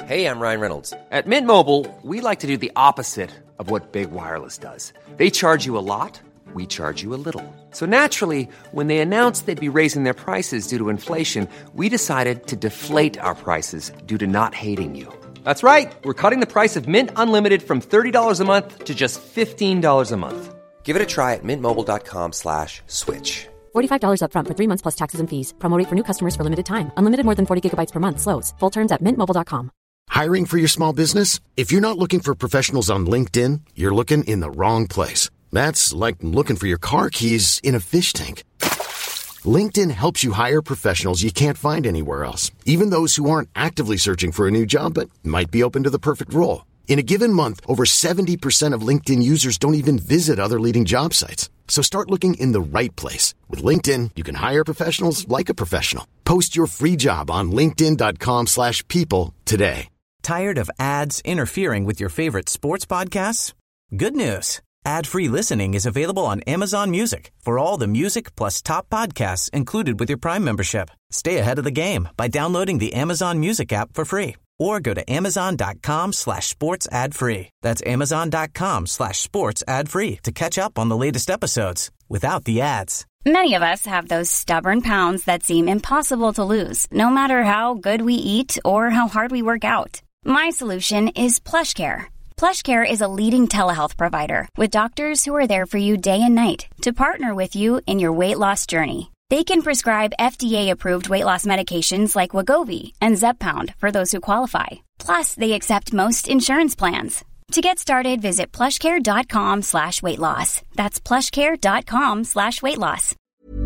Hey, I'm Ryan Reynolds. At Mint Mobile, we like to do the opposite of what Big Wireless does. They charge you a lot, we charge you a little. So naturally, when they announced they'd be raising their prices due to inflation, we decided to deflate our prices due to not hating you. That's right. We're cutting the price of Mint Unlimited from $30 a month to just $15 a month. Give it a try at mintmobile.com/switch. $45 up front for 3 months plus taxes and fees. Promo rate for new customers for limited time. Unlimited more than 40 gigabytes per month. Slows full terms at mintmobile.com. Hiring for your small business? If you're not looking for professionals on LinkedIn, you're looking in the wrong place. That's like looking for your car keys in a fish tank. LinkedIn helps you hire professionals you can't find anywhere else, even those who aren't actively searching for a new job but might be open to the perfect role. In a given month, over 70% of LinkedIn users don't even visit other leading job sites. So start looking in the right place. With LinkedIn, you can hire professionals like a professional. Post your free job on linkedin.com/people today. Tired of ads interfering with your favorite sports podcasts? Good news. Ad-free listening is available on Amazon Music for all the music plus top podcasts included with your Prime membership. Stay ahead of the game by downloading the Amazon Music app for free or go to amazon.com/sports ad free. That's amazon.com/sports ad free to catch up on the latest episodes without the ads. Many of us have those stubborn pounds that seem impossible to lose, no matter how good we eat or how hard we work out. My solution is PlushCare. PlushCare is a leading telehealth provider with doctors who are there for you day and night to partner with you in your weight loss journey. They can prescribe FDA-approved weight loss medications like Wegovy and Zepbound for those who qualify. Plus, they accept most insurance plans. To get started, visit plushcare.com/weight loss. That's plushcare.com/weight loss.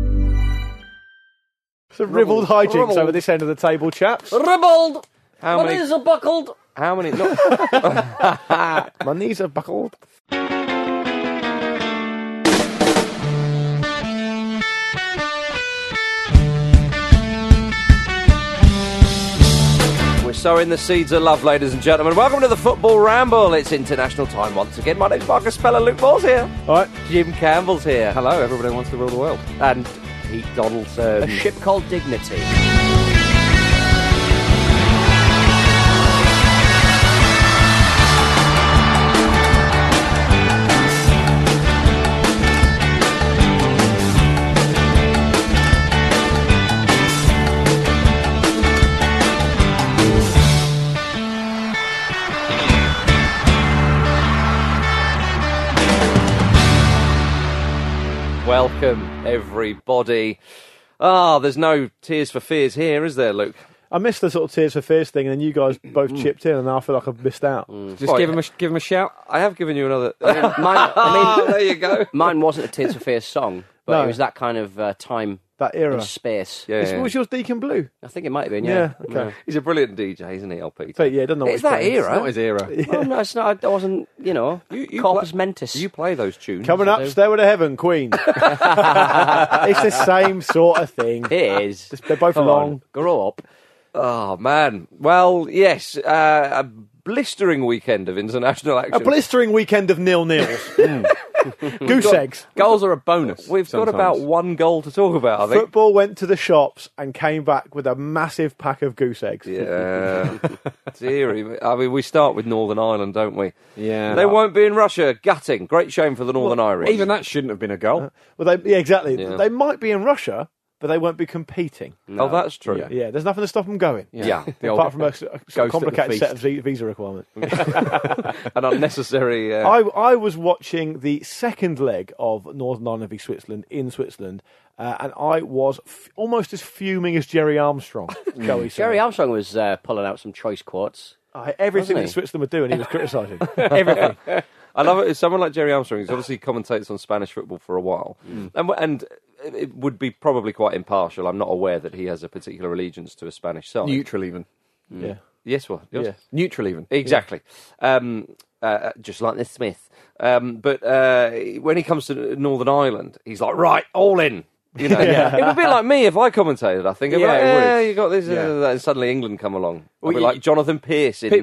Some ribald hijinks over this end of the table, chaps. Ribald! How My many? knees are buckled. How many? No. My knees are buckled. We're sowing the seeds of love, ladies and gentlemen. Welcome to the Football Ramble. It's international time once again. My name's Marcus Speller. Luke Moore's here. All right. Jim Campbell's here. Hello, everybody wants to rule the world. And Pete Donaldson. A ship called Dignity. Welcome, everybody. There's no Tears for Fears here, is there, Luke? I missed the sort of Tears for Fears thing, and then you guys both chipped in, and now I feel like I've missed out. Just give him a shout. I have given you another. There you go. Mine wasn't a Tears for Fears song, but No. it was that kind of time That era. and space. Yeah. Was yours Deacon Blue? I think it might have been, Yeah, yeah. okay. He's a brilliant DJ, isn't he, LP? So, yeah, I don't know what It's he's that playing. era. Not his era. Oh, no, it's not. I wasn't, You corpus play- mentis. You play those tunes. Coming up, Stairway to Heaven, Queen. It's the same sort of thing. It is. They're both Come long. on, grow up. Oh, man. Well, yes, a blistering weekend of international action. A blistering weekend of nil-nils. Goose eggs. Goals are a bonus. We've got sometimes. about one goal to talk about, I think. Football went to the shops and came back with a massive pack of goose eggs. Yeah. Deary. I mean, we start with Northern Ireland, don't we? Yeah. They won't be in Russia. Gutting. Great shame for the Northern Irish. Even that shouldn't have been a goal. Well, yeah, exactly. Yeah. They might be in Russia, but they won't be competing. Oh, that's true. Yeah, there's nothing to stop them going. Yeah. The old Apart from a ghost at the complicated set of feast. visa requirements. An unnecessary... I was watching the second leg of Northern Ireland v Switzerland in Switzerland, and I was almost as fuming as Jerry Armstrong, shall we say. Jerry Armstrong was pulling out some choice quotes. Everything Wasn't he? that Switzerland were doing, he was criticising. Everything. I love it. Someone like Jerry Armstrong, he's obviously commentates on Spanish football for a while. And it would be probably quite impartial. I'm not aware that he has a particular allegiance to a Spanish side. Neutral even. Yeah. Yes, well, yes. Yeah. Neutral even. Exactly. Just like the Smith. But when he comes to Northern Ireland, he's like, right, all in. You know, Yeah. it would be like me if I commentated. I think, I'd be Yeah, like, it would. you got this, Yeah. that, and suddenly England come along. I'd Well, be you- like Jonathan Pearce in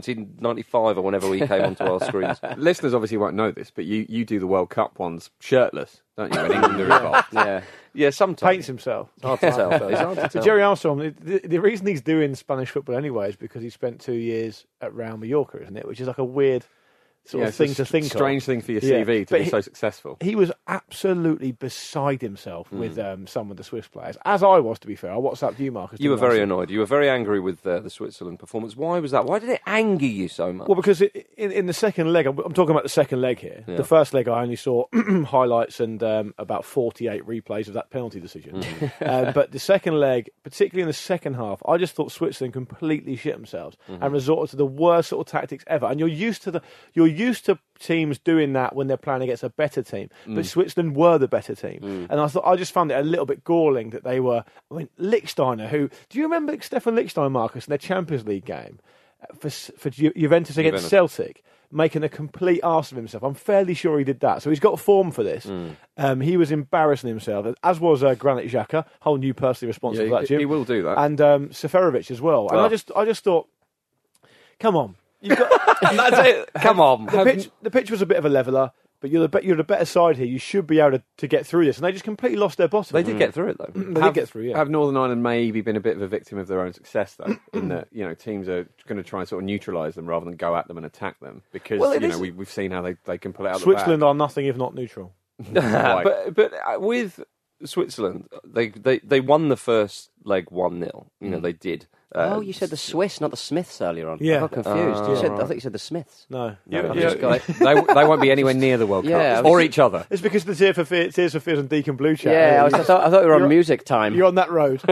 1995 or whenever he came onto our screens. Listeners obviously won't know this, but you do the World Cup ones shirtless, don't you? When England are involved. Yeah. Yeah, sometimes Paints himself. It's hard to tell. It's hard to So tell. Jerry Armstrong, the reason he's doing Spanish football anyway is because he spent 2 years at Real Mallorca, isn't it? Which is like a weird sort of it's thing a to think of. strange thing for your Yeah. CV to But be so successful. He was absolutely beside himself with some of the Swiss players, as I was, to be fair. I WhatsApped you, Marcus. You were didn't I? very annoyed. You were very angry with the Switzerland performance. Why was that? Why did it anger you so much? Well, because in the second leg, I'm talking about the second leg here. Yeah. The first leg, I only saw highlights and about 48 replays of that penalty decision. But the second leg, particularly in the second half, I just thought Switzerland completely shit themselves and resorted to the worst sort of tactics ever. And you're used to teams doing that when they're playing against a better team. But Switzerland were the better team. And I just found it a little bit galling that they were. I mean, Lichtsteiner, do you remember Stefan Lichtsteiner, Marcus, in their Champions League game for Juventus against Celtic, making a complete arse of himself? I'm fairly sure he did that. So he's got form for this. He was embarrassing himself, as was Granit Xhaka, whole new personally responsible for that, Jim. He will do that. And Seferovic as well. And I just thought, come on. You've got, That's it. Come on. the pitch was a bit of a leveller, but you're the better side here. You should be able to get through this. And they just completely lost their bottom. They did get through it, though. They did get through, yeah. Have Northern Ireland maybe been a bit of a victim of their own success, though, in that teams are going to try and sort of neutralise them rather than go at them and attack them? Because we've seen how they can pull it out. Switzerland are nothing if not neutral. Right. But with Switzerland, they won the first leg 1-0. They did. You said the Swiss, not the Smiths earlier on. Yeah. I got confused. I think you said the Smiths. No. Yeah, I've just got it. they won't be anywhere near the World Cup Yeah, or each other. It's because the Tears for Fears and Deacon Blue chat. Yeah, I thought we were on You're- music time. You're on that road.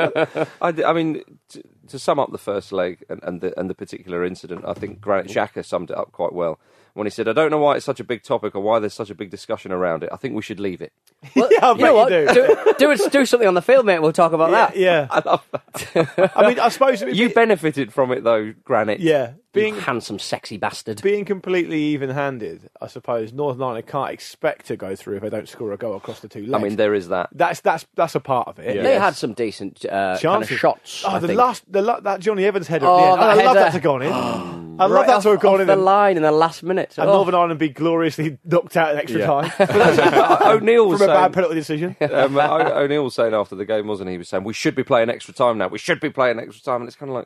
I mean, to sum up the first leg and the particular incident, I think Granit Xhaka summed it up quite well when he said, "I don't know why it's such a big topic or why there's such a big discussion around it. I think we should leave it." Well, Yeah, I you know bet you what? Do something on the field, mate. We'll talk about that. Yeah. I love that. I mean, I suppose You benefited from it, though, Granit. Yeah. You handsome, sexy bastard. Being completely even-handed, I suppose Northern Ireland can't expect to go through if they don't score a goal across the two legs. I mean, there is that. That's a part of it. They had some decent kind of Chances. shots. Oh, I the think. that Johnny Evans header Oh, at the end. that I love header. that to have gone in. I love Right that to have gone off in. the and line in the last minute. and Oh. Northern Ireland be gloriously knocked out in extra time O'Neill was from a saying, bad penalty decision. O'Neill was saying after the game, wasn't he? He was saying, we should be playing extra time now. We should be playing extra time. And it's kind of like...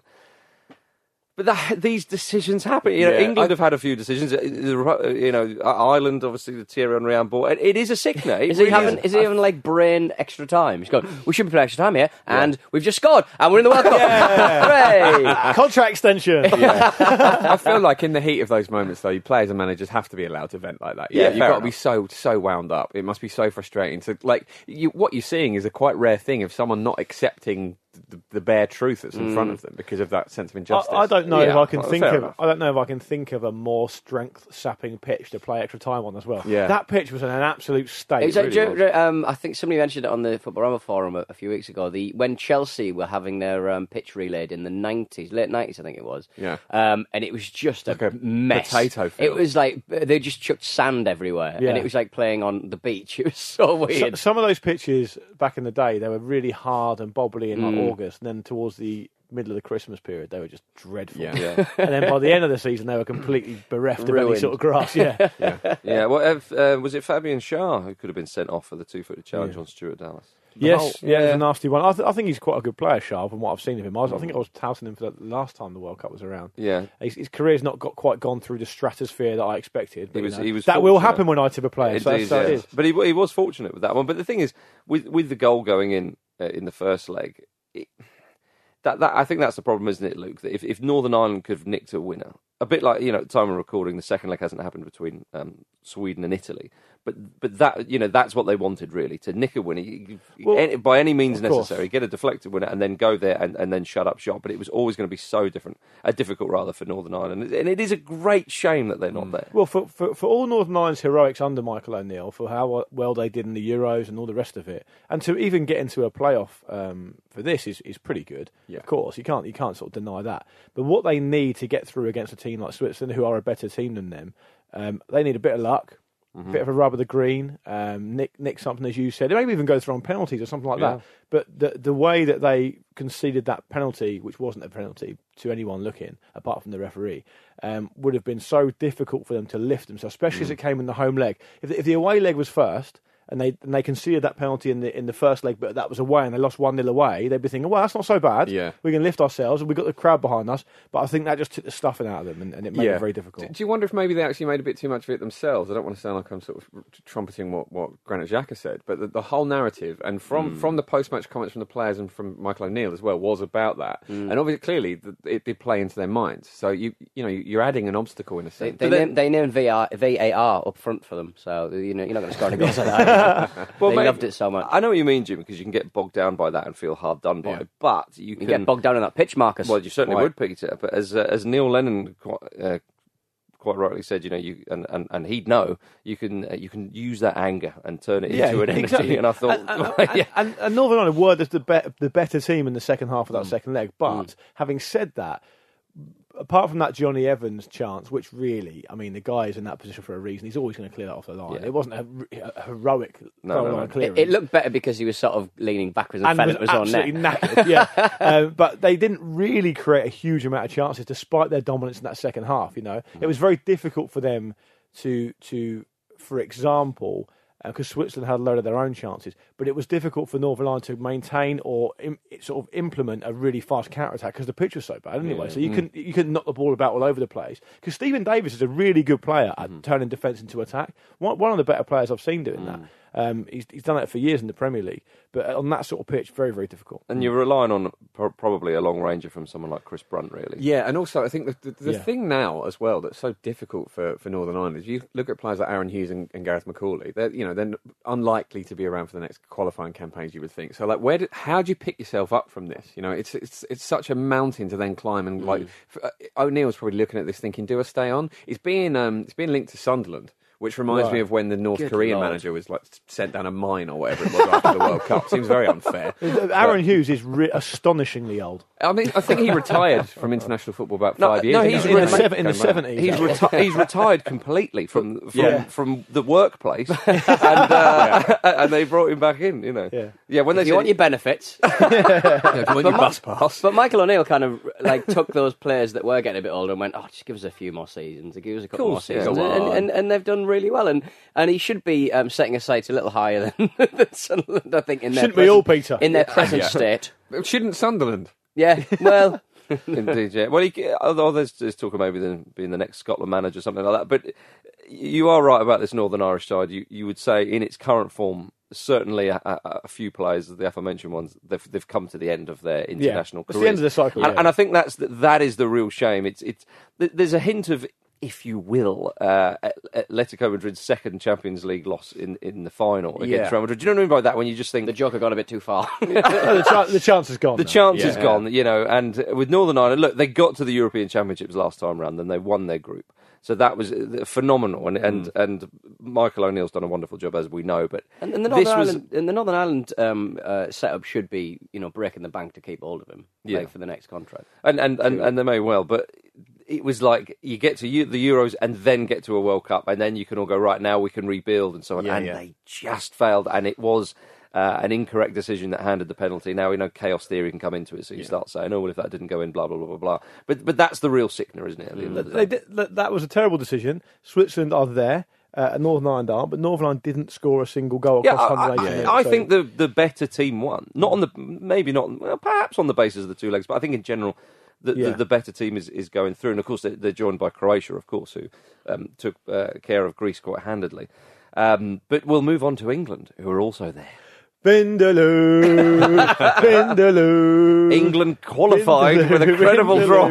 But these decisions happen. England have had a few decisions. Ireland, obviously, the Thierry Henry on board. It is a sickness. Is he having like brain extra time? He's going, we should be playing extra time here, and we've just scored, and we're in the World Cup. Hooray! Contract extension. I feel like in the heat of those moments, though, players and managers have to be allowed to vent like that. Yeah, You've fair got to be so wound up. It must be so frustrating. So, what you're seeing is a quite rare thing of someone not accepting the bare truth that's in front of them because of that sense of injustice. I don't know if I can think fair of. enough. I don't know if I can think of a more strength-sapping pitch to play extra time on as well. Yeah. That pitch was in an absolute state. It was like, really was. I think somebody mentioned it on the Football Ramble forum a few weeks ago. When Chelsea were having their pitch relayed in the late 90s, I think it was. Yeah. And it was just Like a mess. potato field. It was like they just chucked sand everywhere, Yeah. and it was like playing on the beach. It was so weird. Some of those pitches back in the day, they were really hard and bobbly in like August, and then towards the middle of the Christmas period, they were just dreadful. Yeah. And then by the end of the season, they were completely bereft of any Ruined. sort of grass. Yeah. Yeah, well, was it Fabian Schär who could have been sent off for the two-footed challenge on Stuart Dallas? Yes, yeah, it's a nasty one. I think he's quite a good player, Sharp, from what I've seen of him. I think I was touting him for the last time the World Cup was around. Yeah. His career's not quite gone through the stratosphere that I expected. But, He was that will fortunate. happen when I tip a player. So Indeed, that's how it yeah. is. But he was fortunate with that one. But the thing is, with the goal going in the first leg, that I think that's the problem, isn't it, Luke? That if Northern Ireland could have nicked a winner, a bit like, at the time of recording, the second leg hasn't happened between Sweden and Italy. But that that's what they wanted, really, to nick a winner by any means of course. necessary, get a deflected winner, and then go there and then shut up shop. But it was always going to be difficult rather for Northern Ireland, and it is a great shame that they're not there. Well, for all Northern Ireland's heroics under Michael O'Neill, for how well they did in the Euros and all the rest of it, and to even get into a playoff for this is pretty good. Yeah. Of course, you can't sort of deny that. But what they need to get through against a team like Switzerland, who are a better team than them, they need a bit of luck. bit of a rub of the green, nick something, as you said. They maybe even go through on penalties or something like that. But the way that they conceded that penalty, which wasn't a penalty to anyone looking, apart from the referee, would have been so difficult for them to lift themselves, especially as it came in the home leg. If the away leg was first, and they conceded that penalty in the first leg, but that was away, and they lost 1-0 away, they'd be thinking, well, that's not so bad. Yeah. We can lift ourselves, and we've got the crowd behind us. But I think that just took the stuffing out of them, and it made it very difficult. Do you wonder if maybe they actually made a bit too much of it themselves? I don't want to sound like I'm sort of trumpeting what Granit Xhaka said, but the whole narrative, and from the post-match comments from the players and from Michael O'Neill as well, was about that. And obviously, clearly, it did play into their minds. So you're adding an obstacle in a sense. They named VAR up front for them, so you're not going to score any goals like that. Well, they loved it so much. I know what you mean, Jim, because you can get bogged down by that and feel hard done by. But you can get bogged down in that pitch, Marcus. Well, you certainly would, Peter. But as Neil Lennon quite rightly said, and he'd know, you can use that anger and turn it into an energy. Exactly. And I thought, and Northern Ireland were the better team in the second half of that second leg. But having said that, apart from that Johnny Evans chance, which really, I mean, the guy is in that position for a reason. He's always going to clear that off the line. It wasn't a heroic line clearance. It looked better because he was sort of leaning backwards and felt it was on net. Knackered, but they didn't really create a huge amount of chances despite their dominance in that second half. It was very difficult for them to for example, because Switzerland had a load of their own chances, but it was difficult for Northern Ireland to maintain or sort of implement a really fast counter-attack because the pitch was so bad anyway. So you couldn't knock the ball about all over the place. Because Stephen Davis is a really good player at turning defence into attack. One of the better players I've seen doing that. He's done that for years in the Premier League, but on that sort of pitch, very, very difficult. And you're relying on probably a long ranger from someone like Chris Brunt, really. Yeah, and also I think the thing now as well that's so difficult for Northern Ireland is you look at players like Aaron Hughes and Gareth McCauley. They're unlikely to be around for the next qualifying campaigns, you would think. So like, how do you pick yourself up from this? It's such a mountain to then climb, and O'Neill's probably looking at this thinking, do I stay on? It's being linked to Sunderland. Which reminds me of when the North Korean manager was sent down a mine or whatever it was after the World Cup. Seems very unfair. Aaron Hughes is astonishingly old. I mean, I think he retired from international football about 5 years ago. He's in the 70s. He's retired completely from the workplace, and they brought him back in. When they want your benefits, if you want your bus pass. But Michael O'Neill kind of took those players that were getting a bit older and went, just give us a few more seasons, give us a couple more seasons, and they've done really well, and he should be setting his sights a little higher than Sunderland, I think. Shouldn't we all, Peter? In their present state. Shouldn't Sunderland? Yeah, well... Indeed, yeah. Well, although there's talk of maybe then being the next Scotland manager or something like that, but you are right about this Northern Irish side. You would say in its current form, certainly a few players, the aforementioned ones, they've come to the end of their international careers. It's the end of the cycle. And I think that is the real shame. There's a hint of, if you will, Atletico Madrid's second Champions League loss in the final against Real Madrid. Do you know what I mean by that? When you just think the Joker got a bit too far. The chance is gone. The chance is gone. And with Northern Ireland, look, they got to the European Championships last time round, and they won their group. So that was phenomenal, and Michael O'Neill's done a wonderful job, as we know. But and the Northern Ireland setup should be, breaking the bank to keep hold of him, for the next contract. And they may well, but it was like you get to the Euros and then get to a World Cup, and then you can all go, right, now we can rebuild and so on. They just failed, and it was an incorrect decision that handed the penalty. Now we know chaos theory can come into it, so you start saying, well, if that didn't go in, blah, blah, blah, blah, blah. But that's the real sickener, isn't it? At the end of the day? That was a terrible decision. Switzerland are there. Northern Ireland aren't, but Northern Ireland didn't score a single goal across 180 minutes. I think the better team won. Not on perhaps on the basis of the two legs, but I think in general the better team is going through. And of course they're joined by Croatia, of course, who took care of Greece quite handedly. But we'll move on to England, who are also there. Vindaloo, Vindaloo. England qualified with a credible draw.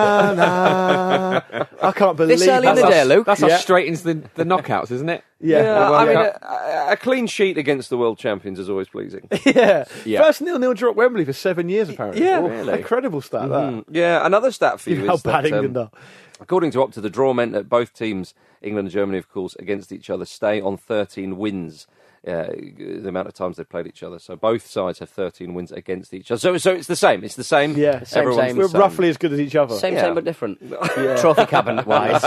I can't believe this early in the day, Luke. That's us straight into the knockouts, isn't it? Yeah. I mean, a clean sheet against the world champions is always pleasing. Yeah. First 0-0 draw at Wembley for 7 years, apparently. Yeah, really. Incredible stat, that. Yeah, another stat for you How is bad that, England are. according to Opta, the draw meant that both teams, England and Germany, of course, against each other, stay on 13 wins the amount of times they've played each other. So both sides have 13 wins against each other. So it's the same. It's the same. Yeah, same. We're roughly as good as each other. Same, but different. Trophy cabinet wise.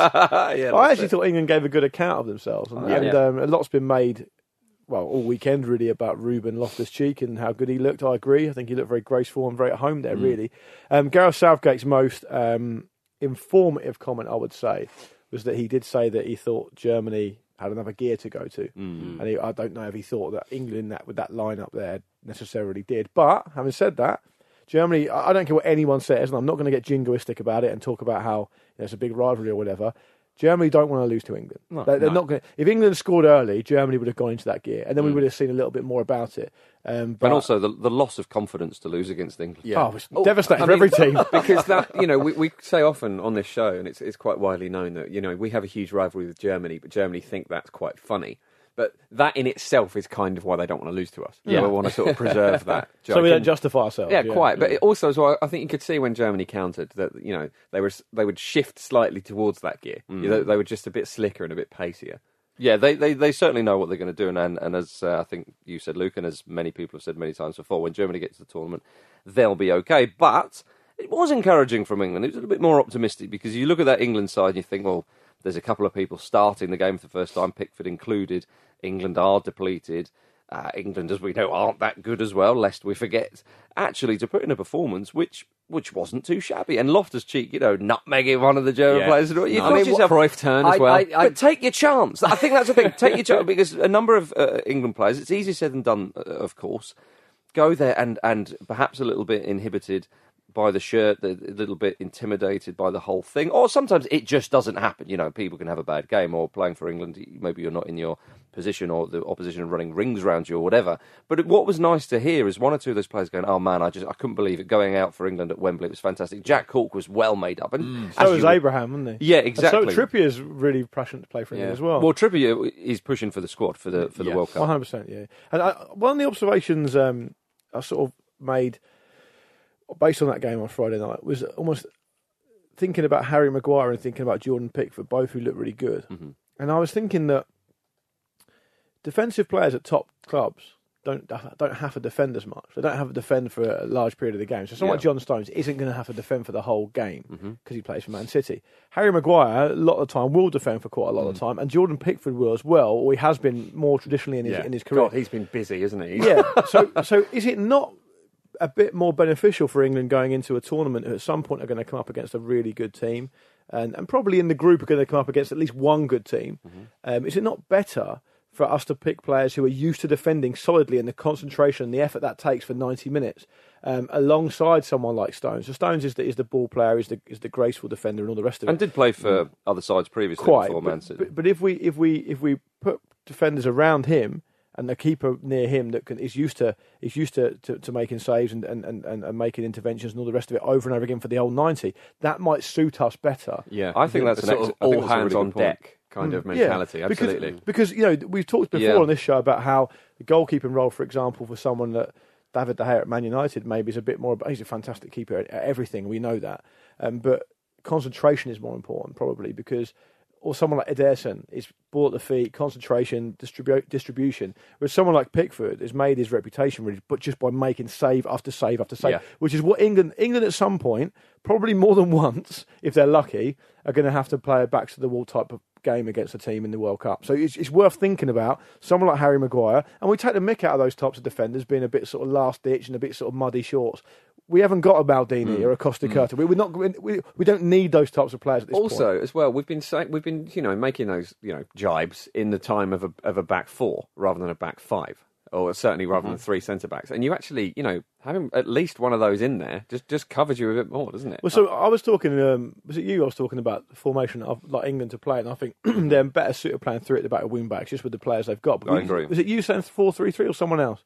I actually thought England gave a good account of themselves, and a lot's been made. Well, all weekend really about Ruben Loftus-Cheek and how good he looked. I agree. I think he looked very graceful and very at home there, really. Gareth Southgate's most informative comment, I would say, was that he did say that he thought Germany had another gear to go to. And I don't know if he thought that England with that lineup there necessarily did. But having said that, Germany, I don't care what anyone says, and I'm not going to get jingoistic about it and talk about how it's a big rivalry or whatever. Germany don't want to lose to England. They're not going. If England scored early, Germany would have gone into that gear, and then we would have seen a little bit more about it. But also the loss of confidence to lose against England. Yeah. It's devastating for every team. Because that, we say often on this show, and it's quite widely known that we have a huge rivalry with Germany, but Germany think that's quite funny. But that in itself is kind of why they don't want to lose to us. Yeah. We want to sort of preserve that joke. So we don't justify ourselves. Yeah, quite. But also as well, I think you could see when Germany countered that they would shift slightly towards that gear. They were just a bit slicker and a bit pacier. Yeah, they certainly know what they're going to do, and as I think you said, Luke, and as many people have said many times before, when Germany gets to the tournament, they'll be okay. But it was encouraging from England. It was a little bit more optimistic because you look at that England side and you think, well, there's a couple of people starting the game for the first time, Pickford included. England are depleted. England, as we know, aren't that good as well, lest we forget. Actually, to put in a performance which wasn't too shabby. And Loftus-Cheek, nutmegging one of the German players. Cruyff turn as well. But take your chance. I think that's the thing. Take your chance, because a number of England players, it's easier said than done, of course, go there and perhaps a little bit inhibited by the shirt, a little bit intimidated by the whole thing. Or sometimes it just doesn't happen. People can have a bad game, or playing for England, maybe you're not in your position, or the opposition are running rings around you or whatever. But what was nice to hear is one or two of those players going, oh man, I couldn't believe it, going out for England at Wembley. It was fantastic. Jack Cork was well made up. And so was Abraham, wasn't he? Yeah, exactly. And so Trippier's really passionate to play for England as well. Well, Trippier is pushing for the squad for the World Cup. 100%, yeah. And one of the observations I sort of made based on that game on Friday night was almost thinking about Harry Maguire and thinking about Jordan Pickford, both who look really good. Mm-hmm. And I was thinking that defensive players at top clubs don't have to defend as much. They don't have to defend for a large period of the game. So someone like John Stones isn't going to have to defend for the whole game because he plays for Man City. Harry Maguire, a lot of the time, will defend for quite a lot of the time, and Jordan Pickford will as well, or he has been more traditionally in his career. God, he's been busy, isn't he? Yeah. So is it not a bit more beneficial for England going into a tournament who at some point are going to come up against a really good team, and probably in the group are going to come up against at least one good team? Is it not better for us to pick players who are used to defending solidly and the concentration and the effort that takes for 90 minutes alongside someone like Stones? So Stones is the ball player, is the graceful defender and all the rest of it. And did play for other sides previously before Man City. But if we put defenders around him and a keeper near him that is used to making saves and making interventions and all the rest of it over and over again for the whole 90, that might suit us better. Yeah, I think that's all hands on deck kind of mentality. Yeah, absolutely. Because we've talked before on this show about how the goalkeeping role, for example, for someone that David De Gea at Man United maybe is a bit more. He's a fantastic keeper at everything. We know that, but concentration is more important probably because. Or someone like Ederson is ball at the feet, concentration, distribution. Whereas someone like Pickford has made his reputation really, but just by making save after save after save, which is what England at some point, probably more than once, if they're lucky, are going to have to play a backs to the wall type of game against a team in the World Cup. So it's worth thinking about someone like Harry Maguire, and we take the mick out of those types of defenders being a bit sort of last ditch and a bit sort of muddy shorts. We haven't got a Maldini or a Costa Curta. We don't need those types of players at this point. Also, as well, we've been making those jibes in the time of a back four rather than a back five, or certainly rather than three centre backs. And you actually, having at least one of those in there just covers you a bit more, doesn't it? Well, so I was talking. Was it you? I was talking about the formation of like England to play, and I think they're better suited playing three at the back of wing backs just with the players they've got. But I agree. Was it you saying 4-3-3 or someone else?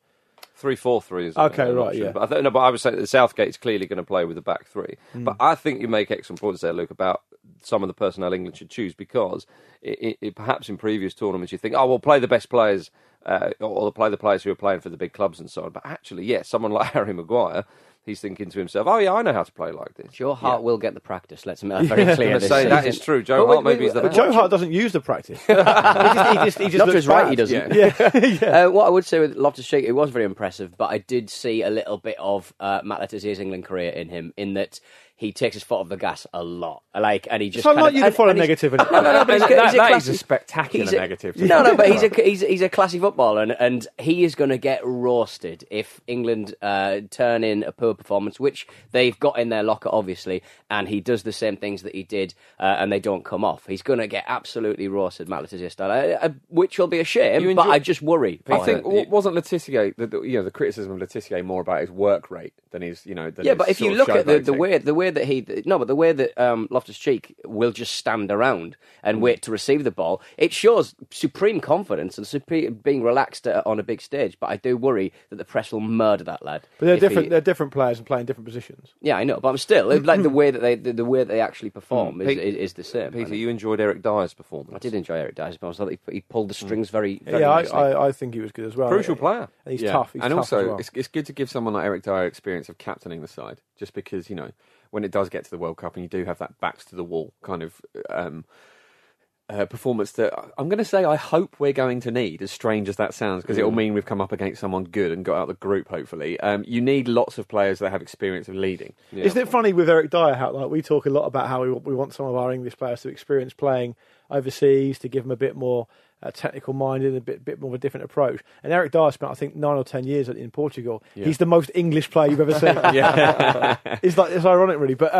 3-4-3 is okay, right? Yeah, but I would say that Southgate's clearly going to play with the back three. But I think you make excellent points there, Luke, about some of the personnel England should choose because it perhaps in previous tournaments you think, oh, we'll play the best players or play the players who are playing for the big clubs and so on. But actually, someone like Harry Maguire, he's thinking to himself, "Oh yeah, I know how to play like this." Joe Hart will get the practice. Let's make that very clear. That is true. Joe Hart maybe is the best. Joe Hart doesn't use the practice. he just not just right, he doesn't. Yeah. What I would say with Loftus-Cheek, it was very impressive, but I did see a little bit of Matt Le Tissier's England career in him, in that he takes his foot off the gas a lot. And he just. So I'd like you to follow negative. No, but that is a spectacular negative. But he's a classy footballer, and he is going to get roasted if England turn in a poor performance, which they've got in their locker, obviously, and he does the same things that he did, and they don't come off. He's going to get absolutely roasted, Matt Le Tissier style, which will be a shame, but I just worry. I think wasn't Le Tissier, the criticism of Le Tissier more about his work rate than his, but if you look at the way that Loftus-Cheek will just stand around and wait to receive the ball, it shows supreme confidence and being relaxed on a big stage. But I do worry that the press will murder that lad. But they're different players and playing different positions. Yeah, I know, but I'm still like the way that they actually perform is the same. Peter, you enjoyed Eric Dyer's performance. I did enjoy Eric Dyer's performance. I thought he pulled the strings very yeah, nicely. I think he was good as well. Crucial player. And he's tough. He's and tough also, as well. it's good to give someone like Eric Dyer experience of captaining the side, just because, when it does get to the World Cup and you do have that backs to the wall kind of performance that I'm going to say I hope we're going to need, as strange as that sounds, because it'll mean we've come up against someone good and got out of the group, hopefully. You need lots of players that have experience of leading. Yeah. Isn't it funny with Eric Dyer how we talk a lot about how we want some of our English players to experience playing overseas, to give them a bit more technical minded, a bit more of a different approach. And Eric Dyer spent, I think, 9 or 10 years in Portugal. Yeah. He's the most English player you've ever seen. It's ironic, really. But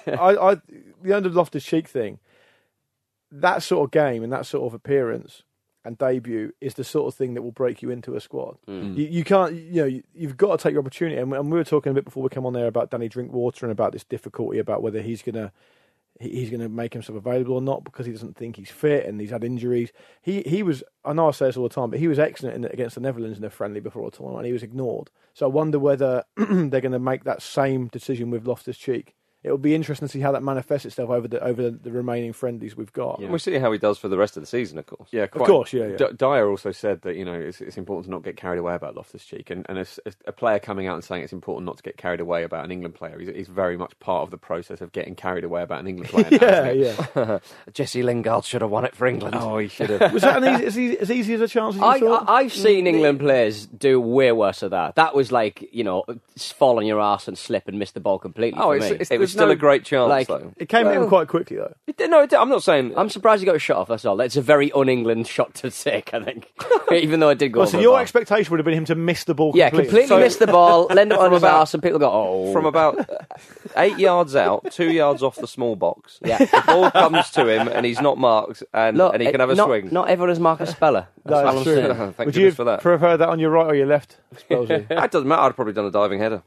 the under Loftus-Cheek thing, that sort of game and that sort of appearance and debut is the sort of thing that will break you into a squad. You can't, you've got to take your opportunity. And we were talking a bit before we come on there about Danny Drinkwater and about this difficulty about whether he's going to make himself available or not because he doesn't think he's fit and he's had injuries. He was, I know I say this all the time, but he was excellent against the Netherlands in a friendly before a tournament and he was ignored. So I wonder whether they're going to make that same decision with Loftus-Cheek. It'll be interesting to see how that manifests itself over the remaining friendlies we've got. Yeah. We'll see how he does for the rest of the season, of course. Yeah, of course, yeah. Dyer also said that it's important to not get carried away about Loftus-Cheek, and a player coming out and saying it's important not to get carried away about an England player, he's very much part of the process of getting carried away about an England player. yeah. Jesse Lingard should have won it for England. Oh, he should have. Was that as easy as a chance as you thought? I've seen England players do way worse of that. That was like fall on your arse and slip and miss the ball completely. For me. It was still a great chance. It came in quite quickly, though. I'm not saying... I'm surprised he got a shot off, that's all. It's a very un-England shot to take, I think. Even though it did go over so your expectation would have been him to miss the ball completely? Yeah, completely miss the ball, land it on his arse, and people go, oh. From about 8 yards out, 2 yards off the small box, the ball comes to him, and he's not marked, and he can have a swing. Not everyone is Marcus Speller. That's true. Thank you for that. Would you prefer that on your right or your left? It doesn't matter. I'd probably done a diving header.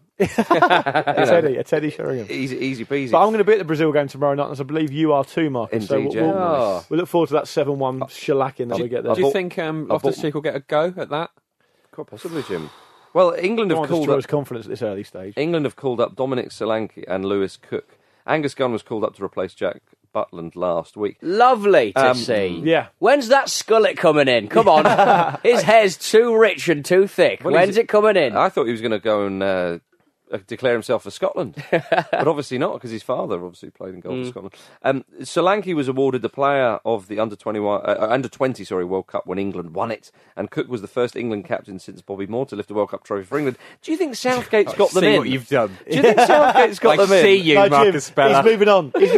a Teddy Sheringham. Easy peasy. But I'm going to be at the Brazil game tomorrow night, as I believe you are too, Marcus. Indeed, so we'll look forward to that 7-1 shellacking that we get there. Do you think Loftus-Cheek will get a go at that? Quite possibly, Jim. Well, England have called up... his confidence at this early stage. England have called up Dominic Solanke and Lewis Cook. Angus Gunn was called up to replace Jack Butland last week. Lovely to see. Yeah. When's that skullet coming in? Come on. His hair's too rich and too thick. When's it coming in? I thought he was going to go and declare himself for Scotland, but obviously not, because his father obviously played in goal for Scotland. Solanke was awarded the player of the under 20 World Cup when England won it, and Cook was the first England captain since Bobby Moore to lift a World Cup trophy for England. Do you think Southgate's got them in? See what you've done. Do you think Southgate's got them in? See you, Marcus Speller. He's moving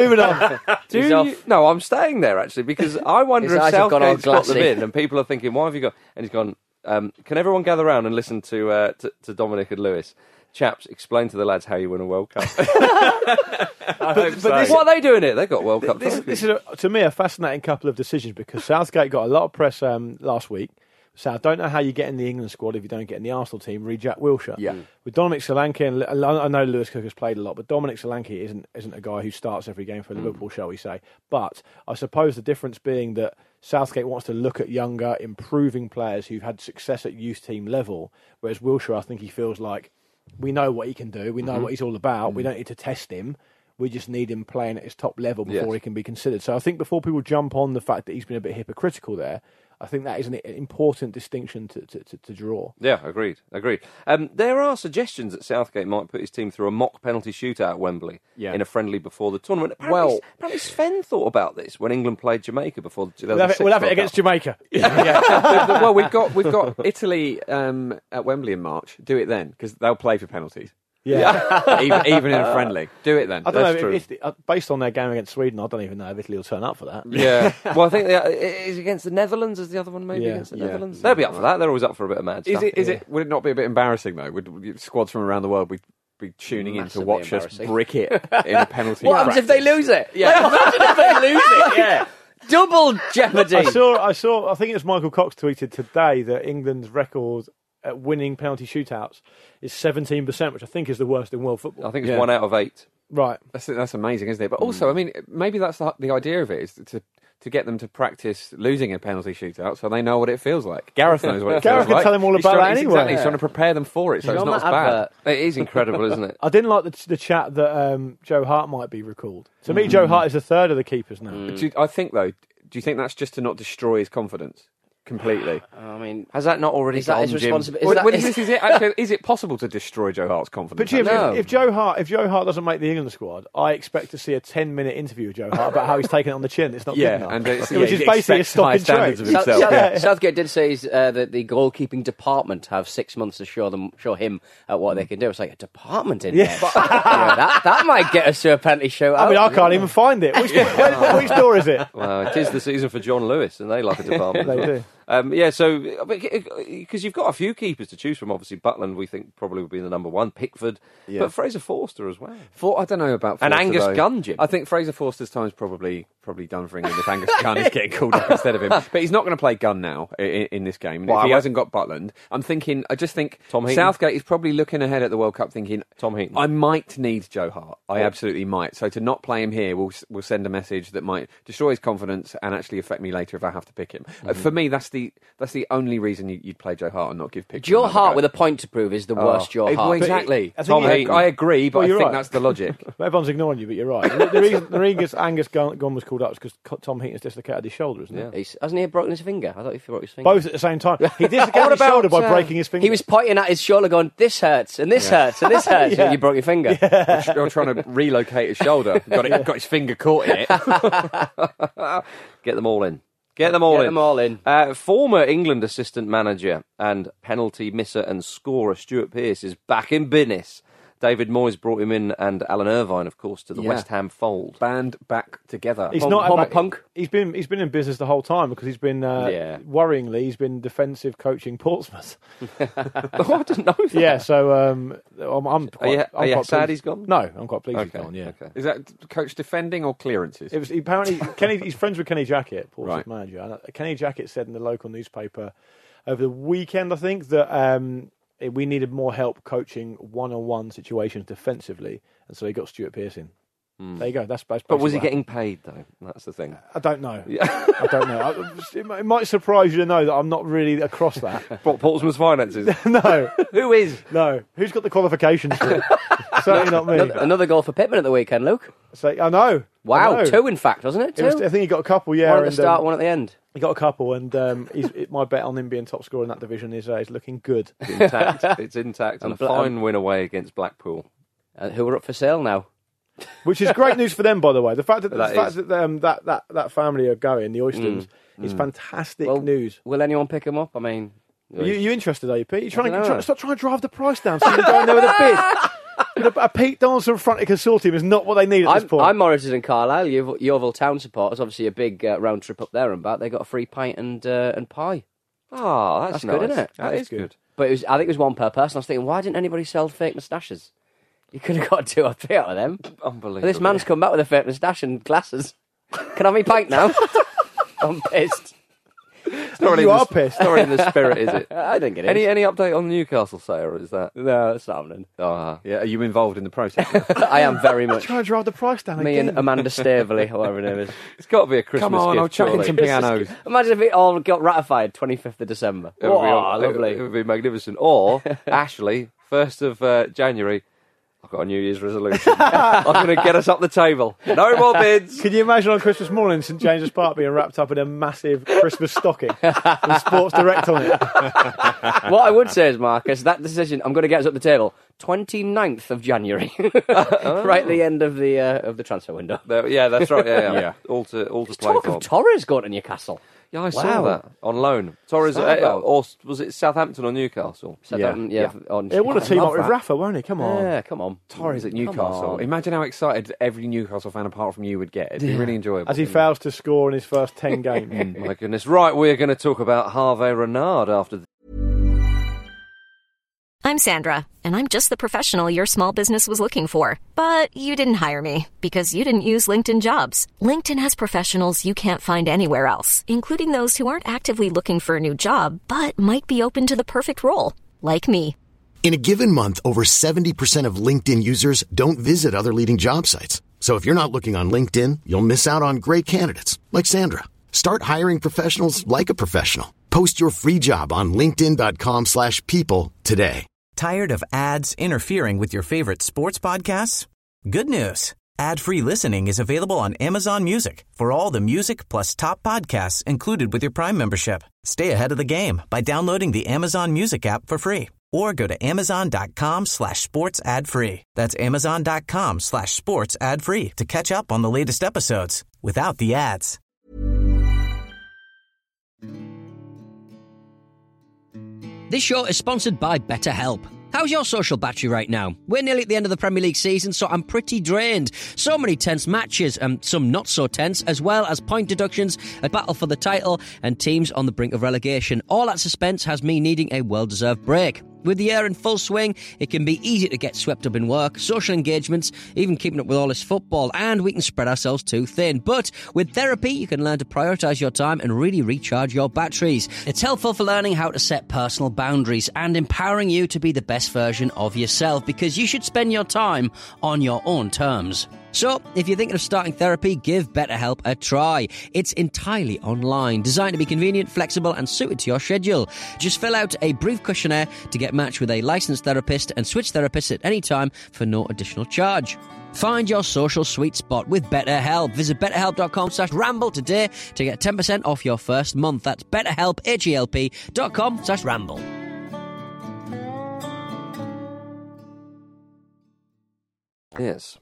on. No, I'm staying there actually, because I wonder if Southgate's got them in, and people are thinking, why have you got? And he's gone. Can everyone gather around and listen to Dominic and Lewis? Chaps, explain to the lads how you win a World Cup. But what are they doing here? They've got World Cup trophies. This is, to me, a fascinating couple of decisions, because Southgate got a lot of press last week. So I don't know how you get in the England squad if you don't get in the Arsenal team. Read Jack Wilshere. Yeah. With Dominic Solanke, and I know Lewis Cook has played a lot, but Dominic Solanke isn't a guy who starts every game for Liverpool, shall we say. But I suppose the difference being that Southgate wants to look at younger, improving players who've had success at youth team level, whereas Wilshere, I think he feels like, we know what he can do. We know what he's all about. We don't need to test him. We just need him playing at his top level before he can be considered. So I think before people jump on the fact that he's been a bit hypocritical there, I think that is an important distinction to draw. Yeah, agreed. There are suggestions that Southgate might put his team through a mock penalty shootout at Wembley in a friendly before the tournament. Apparently Sven thought about this when England played Jamaica before the 2006 We'll have it against Jamaica. Well, we've got Italy at Wembley in March. Do it then, because they'll play for penalties. Yeah, even in a friendly. Do it then. I don't know if based on their game against Sweden, I don't even know if Italy will turn up for that. Yeah, well, I think is against the Netherlands. Is the other one maybe against the Netherlands? They'll be up for that. They're always up for a bit of mad stuff. Would it not be a bit embarrassing though? Would squads from around the world be tuning in to watch us brick it in a penalty? What happens if they lose it? Yeah, imagine if they lose it. Yeah. Double jeopardy. I saw. I think it was Michael Cox tweeted today that England's record at winning penalty shootouts is 17%, which I think is the worst in world football. I think it's 1 out of 8. Right. That's amazing, isn't it? But also, I mean, maybe that's the idea of it, is to get them to practice losing a penalty shootout so they know what it feels like. Gareth knows what it feels like. Gareth can tell them all about it anyway. Exactly, he's trying to prepare them for it, so it's not as bad. It is incredible, isn't it? I didn't like the chat that Joe Hart might be recalled. To me, Joe Hart is a third of the keepers now. I think, though, do you think that's just to not destroy his confidence completely? I mean, has that not already is that his responsibility? Is it possible to destroy Joe Hart's confidence? But Jim, if Joe Hart doesn't make the England squad, I expect to see a 10-minute interview with Joe Hart about how he's taken it on the chin. It's not good enough. And which is basically a stock in trade. Southgate did say that the goalkeeping department have 6 months to show him what they can do. It's like a department in there. That might get us to a penalty shootout. I mean, I can't even find it. Which door is it? Well, it is the season for John Lewis, and they like a department. They do. So because you've got a few keepers to choose from. Obviously, Butland we think probably would be the number one. Pickford, but Fraser Forster as well. I don't know about Forster, and Angus Gunn, Jim. I think Fraser Forster's time's probably done for England if Angus Gunn is getting called up instead of him. But he's not going to play Gunn now in this game. And if he hasn't got Butland, I just think Southgate is probably looking ahead at the World Cup thinking, Tom Heaton, I might need Joe Hart. I absolutely might. So to not play him here will send a message that might destroy his confidence and actually affect me later if I have to pick him. For me, that's the only reason you'd play Joe Hart and not give Pickford. Joe Hart with a point to prove is the worst Joe Hart. Exactly. I agree, but I think that's the logic. Everyone's ignoring you, but you're right. The reason Angus Gunn was called up is because Tom Heaton's dislocated his shoulder, isn't it? Hasn't he broken his finger? I thought he broke his finger. Both at the same time. He dislocated his shoulder by breaking his finger. He was pointing at his shoulder going, this hurts, and this hurts, and this hurts, and you broke your finger. You're trying to relocate his shoulder. Got his finger caught in it. Get them all in. Get them all in. Former England assistant manager and penalty misser and scorer Stuart Pearce is back in business. David Moyes brought him in, and Alan Irvine, of course, to the West Ham fold. Band back together. He's not punk. He's been in business the whole time because he's been worryingly he's been defensive coaching Portsmouth. I didn't know that. Yeah, so I'm quite sad pleased. He's gone. No, I'm quite pleased he's gone. Yeah. Okay. Is that coach defending or clearances? It was apparently he's friends with Kenny Jackett, Portsmouth manager. And Kenny Jackett said in the local newspaper over the weekend, I think, that we needed more help coaching one-on-one situations defensively, and so he got Stuart Pearce in. There you go. That's but was he getting paid though? That's the thing. I don't know. I don't know. It might surprise you to know that I'm not really across that. What, Portsmouth's finances? No. Who is? No. Who's got the qualifications for it? Certainly not me. Another goal for Pittman at the weekend, Luke. I know. Wow, I know. 2 in fact, wasn't it? 2? I think he got a couple. Yeah, one at the start, one at the end. He got a couple, and my bet on him being top scorer in that division is looking good. It's intact, and a fine win away against Blackpool, who are up for sale now. Which is great news for them, by the way. The fact that that family are going, the Oystons, is fantastic news. Will anyone pick them up? I mean, you interested, are you, Pete? Stop trying to drive the price down. So you can go in there with a bid. A Pete Donaldson fronted consortium is not what they need at this point. I'm monitored in Carlisle. Yeovil Town supporters, obviously a big round trip up there and back. They got a free pint and pie. Oh, that's nice. Good, isn't it? That is good. But I think it was one per person. I was thinking, why didn't anybody sell fake moustaches? You could have got 2 or 3 out of them. Unbelievable. This man's come back with a fake moustache and glasses. Can I have my pint now? I'm pissed. You are pissed. It's not in the spirit, is it? I think it is. Any update on the Newcastle sale, or is that? No, it's not happening. Yeah, are you involved in the process? I am very much. Trying to drive the price down Me again. and Amanda Staveley, whatever her name is. It's got to be a Christmas Come on, gift. I'll chuck in some pianos. Imagine if it all got ratified 25th of December. Lovely. It would be magnificent. Or, Ashley, 1st of January, I've got a New Year's resolution. I'm going to get us up the table. No more bids. Can you imagine on Christmas morning St James's Park being wrapped up in a massive Christmas stocking with Sports Direct on it? What I would say is, Marcus, that decision, I'm going to get us up the table, 29th of January. Right at the end of the transfer window. Yeah, that's right. Yeah. All to play Talk for. of Torres going to Newcastle. Yeah, I saw that on loan. Torres, or was it Southampton or Newcastle? Southampton, yeah. It would have teamed up with Rafa, won't he? Come on. Yeah, come on. Torres at Newcastle. Imagine how excited every Newcastle fan apart from you would get. It'd be really enjoyable. As he fails to score in his first 10 games. My goodness. Right, we're going to talk about Hervé Renard after I'm Sandra, and I'm just the professional your small business was looking for. But you didn't hire me because you didn't use LinkedIn Jobs. LinkedIn has professionals you can't find anywhere else, including those who aren't actively looking for a new job, but might be open to the perfect role, like me. In a given month, over 70% of LinkedIn users don't visit other leading job sites. So if you're not looking on LinkedIn, you'll miss out on great candidates like Sandra. Start hiring professionals like a professional. Post your free job on linkedin.com/people today. Tired of ads interfering with your favorite sports podcasts? Good news. Ad-free listening is available on Amazon Music for all the music plus top podcasts included with your Prime membership. Stay ahead of the game by downloading the Amazon Music app for free or go to amazon.com/sports ad free. That's amazon.com/sports ad free to catch up on the latest episodes without the ads. This show is sponsored by BetterHelp. How's your social battery right now? We're nearly at the end of the Premier League season, so I'm pretty drained. So many tense matches, and some not so tense, as well as point deductions, a battle for the title, and teams on the brink of relegation. All that suspense has me needing a well-deserved break. With the year in full swing, it can be easy to get swept up in work, social engagements, even keeping up with all this football, and we can spread ourselves too thin. But with therapy, you can learn to prioritise your time and really recharge your batteries. It's helpful for learning how to set personal boundaries and empowering you to be the best version of yourself, because you should spend your time on your own terms. So, if you're thinking of starting therapy, give BetterHelp a try. It's entirely online, designed to be convenient, flexible, and suited to your schedule. Just fill out a brief questionnaire to get matched with a licensed therapist and switch therapists at any time for no additional charge. Find your social sweet spot with BetterHelp. Visit betterhelp.com/ramble today to get 10% off your first month. That's betterhelp, HELP.com/ramble. Yes.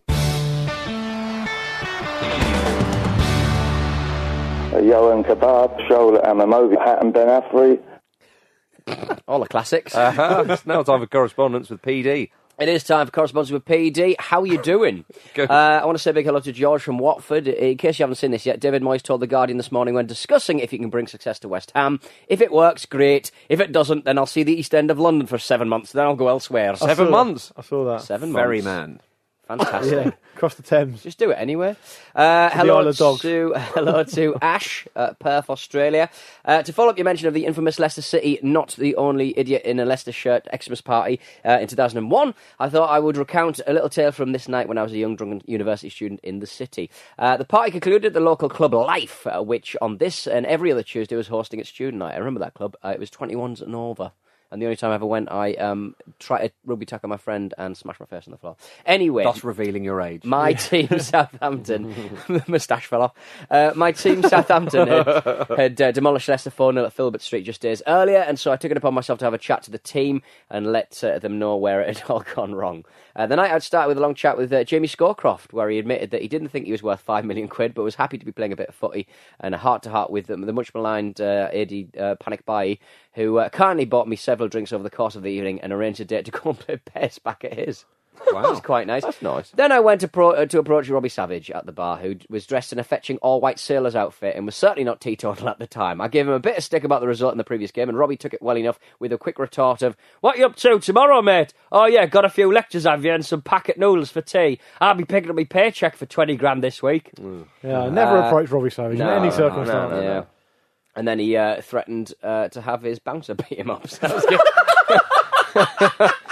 Johan Kebab, Shola Amamovi, Hatton Ben Affrey. All the classics. It's now time for correspondence with PD. It is time for correspondence with PD. How are you doing? Good. I want to say a big hello to George from Watford. In case you haven't seen this yet, David Moyes told The Guardian this morning when discussing if he can bring success to West Ham. If it works, great. If it doesn't, then I'll see the East End of London for 7 months. Then I'll go elsewhere. 7 months? I saw that. 7 months. Very man. Fantastic. Yeah, across the Thames. Just do it anyway. Hello Isle of Dogs. to Ash at Perth, Australia. To follow up your mention of the infamous Leicester City, not the only idiot in a Leicester shirt Xmas party in 2001, I thought I would recount a little tale from this night when I was a young drunken university student in the city. The party concluded at the local club Life, which on this and every other Tuesday was hosting its student night. I remember that club. It was 21s and over. And the only time I ever went, I tried to rugby tackle my friend and smash my face on the floor. Anyway. Thus revealing your age. My team, Southampton, the moustache fell off. My team, Southampton, had demolished Leicester 4-0 at Filbert Street just days earlier, and so I took it upon myself to have a chat to the team and let them know where it had all gone wrong. The night I'd started with a long chat with Jamie Scowcroft, where he admitted that he didn't think he was worth £5 million, but was happy to be playing a bit of footy, and a heart-to-heart with the much maligned AD Panic Bailly, who kindly bought me several drinks over the course of the evening and arranged a date to go and play bass back at his. Wow. That was quite nice. That's nice. Then I went to approach Robbie Savage at the bar, who was dressed in a fetching all-white sailor's outfit and was certainly not teetotal at the time. I gave him a bit of stick about the result in the previous game, and Robbie took it well enough with a quick retort of, "What you up to tomorrow, mate? Oh, yeah, got a few lectures, have you, and some packet noodles for tea. I'll be picking up my paycheck for 20 grand this week." Yeah, I never approached Robbie Savage in any circumstance. No. And then he threatened to have his bouncer beat him up. So that was good.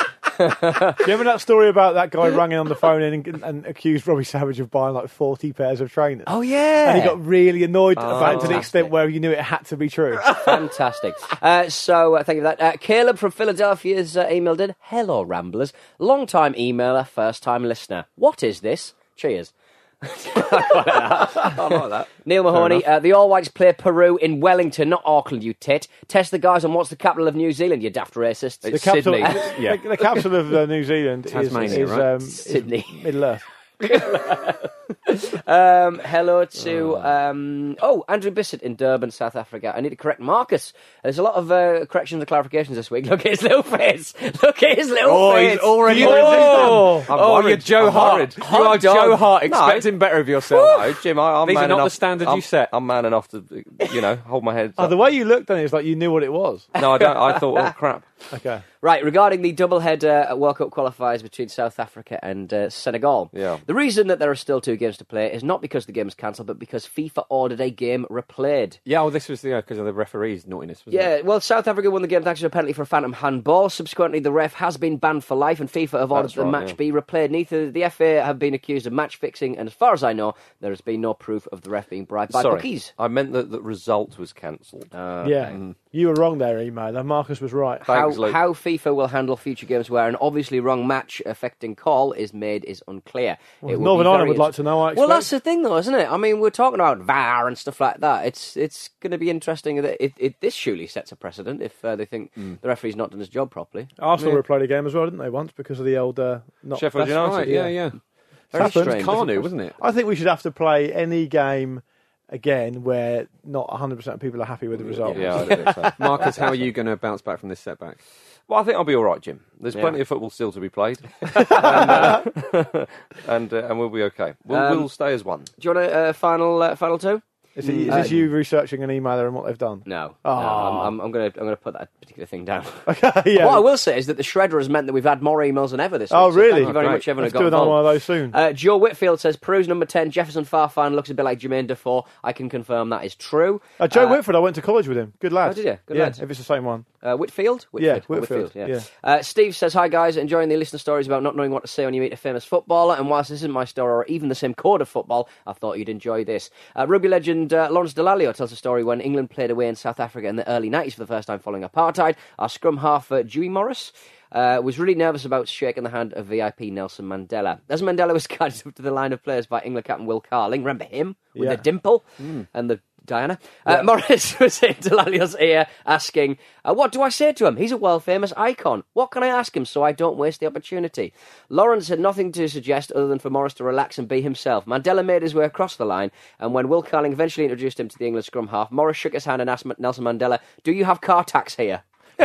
remember that story about that guy rang in on the phone and accused Robbie Savage of buying like 40 pairs of trainers? Oh, yeah. And he got really annoyed about it to the extent where you knew it had to be true. Fantastic. So thank you for that. Caleb from Philadelphia's emailed in. Hello, Ramblers. Long-time emailer, first-time listener. What is this? Cheers. I like that. Neil Mahoney, the All Whites play Peru in Wellington, not Auckland, you tit. Test the guys on what's the capital of New Zealand, you daft racists. It's Sydney. The capital of New Zealand Tasmania, is right? Sydney. Middle Earth. Hello to Andrew Bissett in Durban, South Africa. I need to correct Marcus. There's a lot of corrections and clarifications this week. Look at his little face. Look at his little face. He's already you're Joe Hart. You are Joe Hart, expecting better of yourself. No, Jim, I'm These man are not enough, the standard you set. I'm man enough to, hold my head. Oh, the way you looked at it is like you knew what it was. No, I don't. I thought, oh crap. Okay. Right, regarding the doublehead World Cup qualifiers between South Africa and Senegal. Yeah. The reason that there are still 2 games to play is not because the game is cancelled, but because FIFA ordered a game replayed. Yeah, this was because of the referee's naughtiness, wasn't it? Yeah, well, South Africa won the game thanks to a penalty for a phantom handball. Subsequently, the ref has been banned for life, and FIFA have ordered the match be replayed. Neither the FA have been accused of match fixing, and as far as I know, there has been no proof of the ref being bribed by bookies. I meant that the result was cancelled. You were wrong there, emailer. Marcus was right. How FIFA will handle future games where an obviously wrong match affecting call is made is unclear. Well, Northern Ireland would like to know, I expect. Well, that's the thing, though, isn't it? I mean, we're talking about VAR and stuff like that. It's going to be interesting. That this surely sets a precedent if they think the referee's not done his job properly. Arsenal replayed a game as well, didn't they, once, because of the old... Sheffield United. Right, yeah. Very strange. Carnu, wasn't it? I think we should have to play any game again where not 100% of people are happy with the result. Yeah, I don't think so. Marcus, how are you going to bounce back from this setback? Well, I think I'll be all right, Jim. There's plenty of football still to be played, and we'll be okay. We'll stay as one. Do you want a final 2? Is this you researching an emailer and what they've done? No. Oh. No, I'm going to put that particular thing down. Okay, yeah. What I will say is that the shredder has meant that we've had more emails than ever this week. Oh, really? So thank you very much, everyone Let's who got do another involved. one of those soon. Joe Whitfield says, Peru's number 10, Jefferson Farfan looks a bit like Jermaine Defoe. I can confirm that is true. Joe Whitfield, I went to college with him. Good lad. Oh, did you? Good yeah, lad. if it's the same one. Whitfield? Yeah, Whitfield. Yeah. Steve says, hi guys, enjoying the listener stories about not knowing what to say when you meet a famous footballer, and whilst this isn't my story or even the same code of football, I thought you'd enjoy this. Rugby legend Lawrence Dallaglio tells a story when England played away in South Africa in the early 90s for the first time following apartheid. Our scrum half, Dewey Morris, was really nervous about shaking the hand of VIP Nelson Mandela. As Mandela was guided up to the line of players by England captain Will Carling, remember him? With the dimple and the Diana. Morris was in Dallaglio's ear asking, what do I say to him? He's a world-famous icon. What can I ask him so I don't waste the opportunity? Lawrence had nothing to suggest other than for Morris to relax and be himself. Mandela made his way across the line, and when Will Carling eventually introduced him to the England scrum half, Morris shook his hand and asked Nelson Mandela, do you have car tax here? Which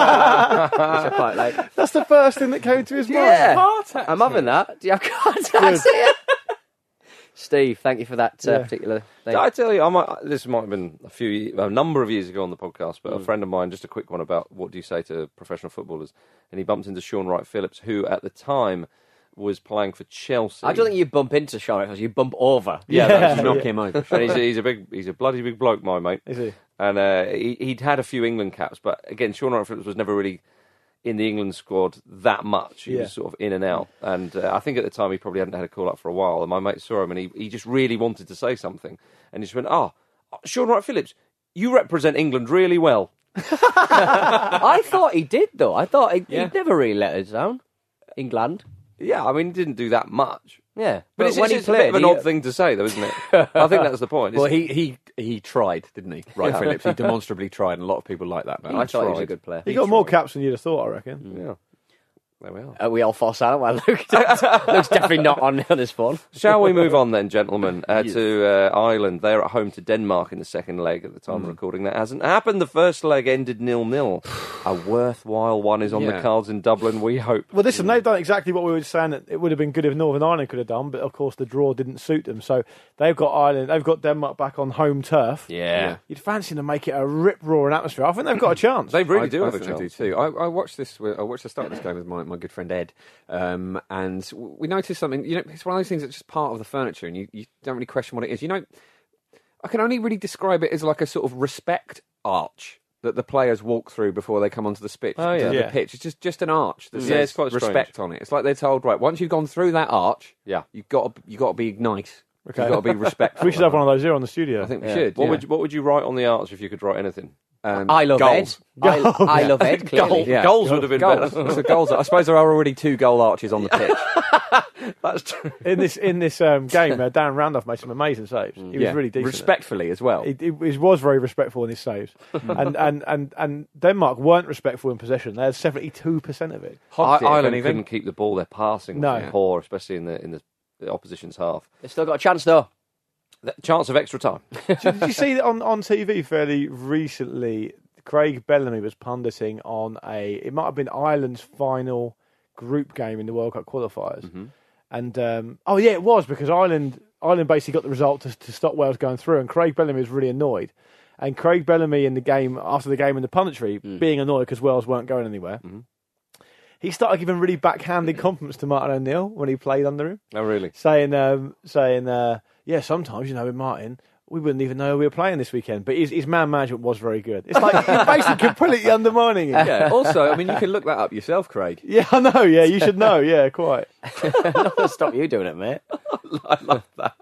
I quite like. That's the first thing that came to his mind. Yeah, Car tax. I'm having that. Do you have car tax here? Steve, thank you for that particular thing. I tell you, this might have been a number of years ago on the podcast, but a friend of mine, just a quick one about what do you say to professional footballers, and he bumped into Sean Wright-Phillips, who at the time was playing for Chelsea. I don't think you bump into Sean Wright-Phillips, you bump over. Yeah, knock him over. And he's a bloody big bloke, my mate. Is he? And he'd had a few England caps, but again, Sean Wright-Phillips was never really in the England squad that much. He was sort of in and out. And I think at the time he probably hadn't had a call-up for a while. And my mate saw him and he just really wanted to say something. And he just went, Sean Wright-Phillips, you represent England really well. I thought he did, though. I thought he'd never really let us down. England. Yeah, I mean, he didn't do that much. Yeah. But it's a bit of an odd thing to say, though, isn't it? I think that's the point. Well, he tried, didn't he? Wright-Phillips. He demonstrably tried, and a lot of people like that. I thought he was a good player. He got more caps than you'd have thought, I reckon. Yeah. There we are. Are we all fall silent while Luke's definitely not on his phone? Shall we move on then, gentlemen, to Ireland? They're at home to Denmark in the second leg at the time of recording. That hasn't happened. The first leg ended 0-0. A worthwhile one is on the cards in Dublin, we hope. Well, listen, they've done exactly what we were saying that it would have been good if Northern Ireland could have done, but of course the draw didn't suit them. So they've got Denmark back on home turf. Yeah. You'd fancy to make it a rip-roaring atmosphere. I think they've got a chance. They really do have a I chance. do too. I watched the start of this game with my good friend Ed, and we noticed something. You know, it's one of those things that's just part of the furniture, and you don't really question what it is. You know, I can only really describe it as like a sort of respect arch that the players walk through before they come onto the pitch. Oh, yeah. The pitch. It's just an arch that Yeah, says it's quite respect on it. It's like they're told, right, once you've gone through that arch, you've got to be nice. Okay. You've got to be respectful. We should have one of those here on the studio. I think we should. What would you write on the arch if you could write anything? I love goals. Ed. I love Ed, clearly. Goals would have been better. So goals. I suppose there are already 2 goal arches on the pitch. That's true. In this game, Darren Randolph made some amazing saves. He was really decent. Respectfully as well. He was very respectful in his saves. and Denmark weren't respectful in possession. They had 72% of it. Ireland couldn't keep the ball. Their passing was No. poor, especially in the opposition's half. They've still got a chance, though. The chance of extra time. Did you see that on TV fairly recently? Craig Bellamy was punditing on it might have been Ireland's final group game in the World Cup qualifiers. Mm-hmm. And, it was because Ireland basically got the result to stop Wales going through, and Craig Bellamy was really annoyed. And Craig Bellamy after the game in the punditry, being annoyed because Wales weren't going anywhere, he started giving really backhanded compliments to Martin O'Neill when he played under him. Oh, really? Saying, yeah, sometimes, with Martin, we wouldn't even know we were playing this weekend. But his man management was very good. It's like you're basically completely undermining him. Yeah. Also, you can look that up yourself, Craig. Yeah, I know. Yeah, you should know. Yeah, quite. I'm not going to stop you doing it, mate. I love that.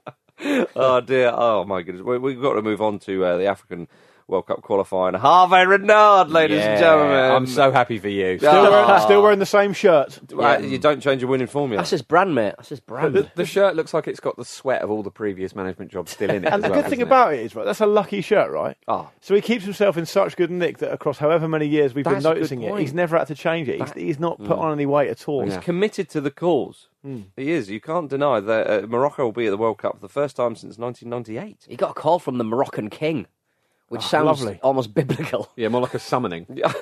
Oh, dear. Oh, my goodness. We've got to move on to the African World Cup qualifying. Hervé Renard, ladies and gentlemen. I'm so happy for you. Still wearing the same shirt. You don't change your winning formula. That's his brand, mate. That's his brand. The shirt looks like it's got the sweat of all the previous management jobs still in it. And the good thing about it is, right, that's a lucky shirt, right? Oh. So he keeps himself in such good nick that across however many years we've been noticing it, he's never had to change it. He's not put on any weight at all. He's committed to the cause. He is. You can't deny that Morocco will be at the World Cup for the first time since 1998. He got a call from the Moroccan king. Which sounds lovely. Almost biblical. Yeah, more like a summoning.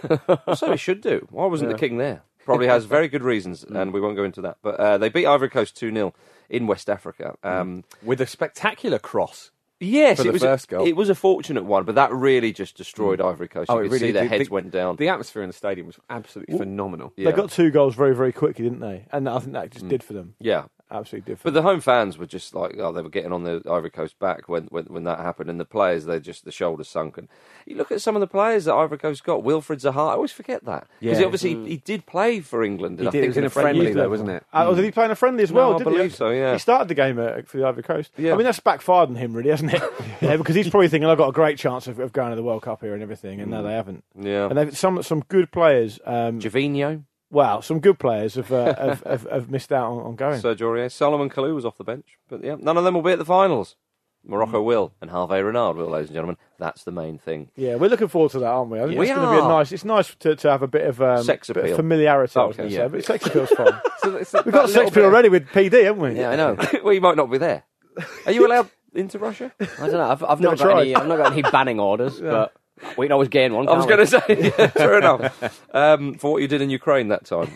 So he should do. Why wasn't the king there? Probably has very good reasons, and we won't go into that. But they beat Ivory Coast 2-0 in West Africa. With a spectacular cross. Yes, for the first goal. It was a fortunate one, but that really just destroyed Ivory Coast. You could see their heads went down. The atmosphere in the stadium was absolutely phenomenal. They got 2 goals very, very quickly, didn't they? And I think that just did for them. Yeah. Absolutely did for But the home fans were just like, they were getting on the Ivory Coast back when that happened, and the players, the shoulders sunken. You look at some of the players that Ivory Coast got. Wilfried Zaha, I always forget that. Because obviously he did play for England. He did. It was in a friendly though, wasn't it? Did he play in a friendly as well? I believe so, yeah. He started the game for the Ivory Coast. Yeah. I mean, that's backfired on him, really, hasn't it? Because he's probably thinking, I've got a great chance of going to the World Cup here and everything, and no, they haven't. Yeah. And they've some good players. Gervinho. Wow, some good players have missed out on going. Serge Aurier. Solomon Kalou was off the bench. But yeah, none of them will be at the finals. Morocco will, and Hervé Renard will, ladies and gentlemen. That's the main thing. Yeah, we're looking forward to that, aren't we? I think it's going to be nice. It's nice to have a bit of sex appeal, bit of familiarity. Okay, yeah, but sex appeal's fun. So We've got sex appeal already with PD, haven't we? Yeah, I know. Well, you might not be there. Are you allowed into Russia? I don't know. I've not got any banning orders, but we can always gain one. I was going to say, fair enough. For what you did in Ukraine that time,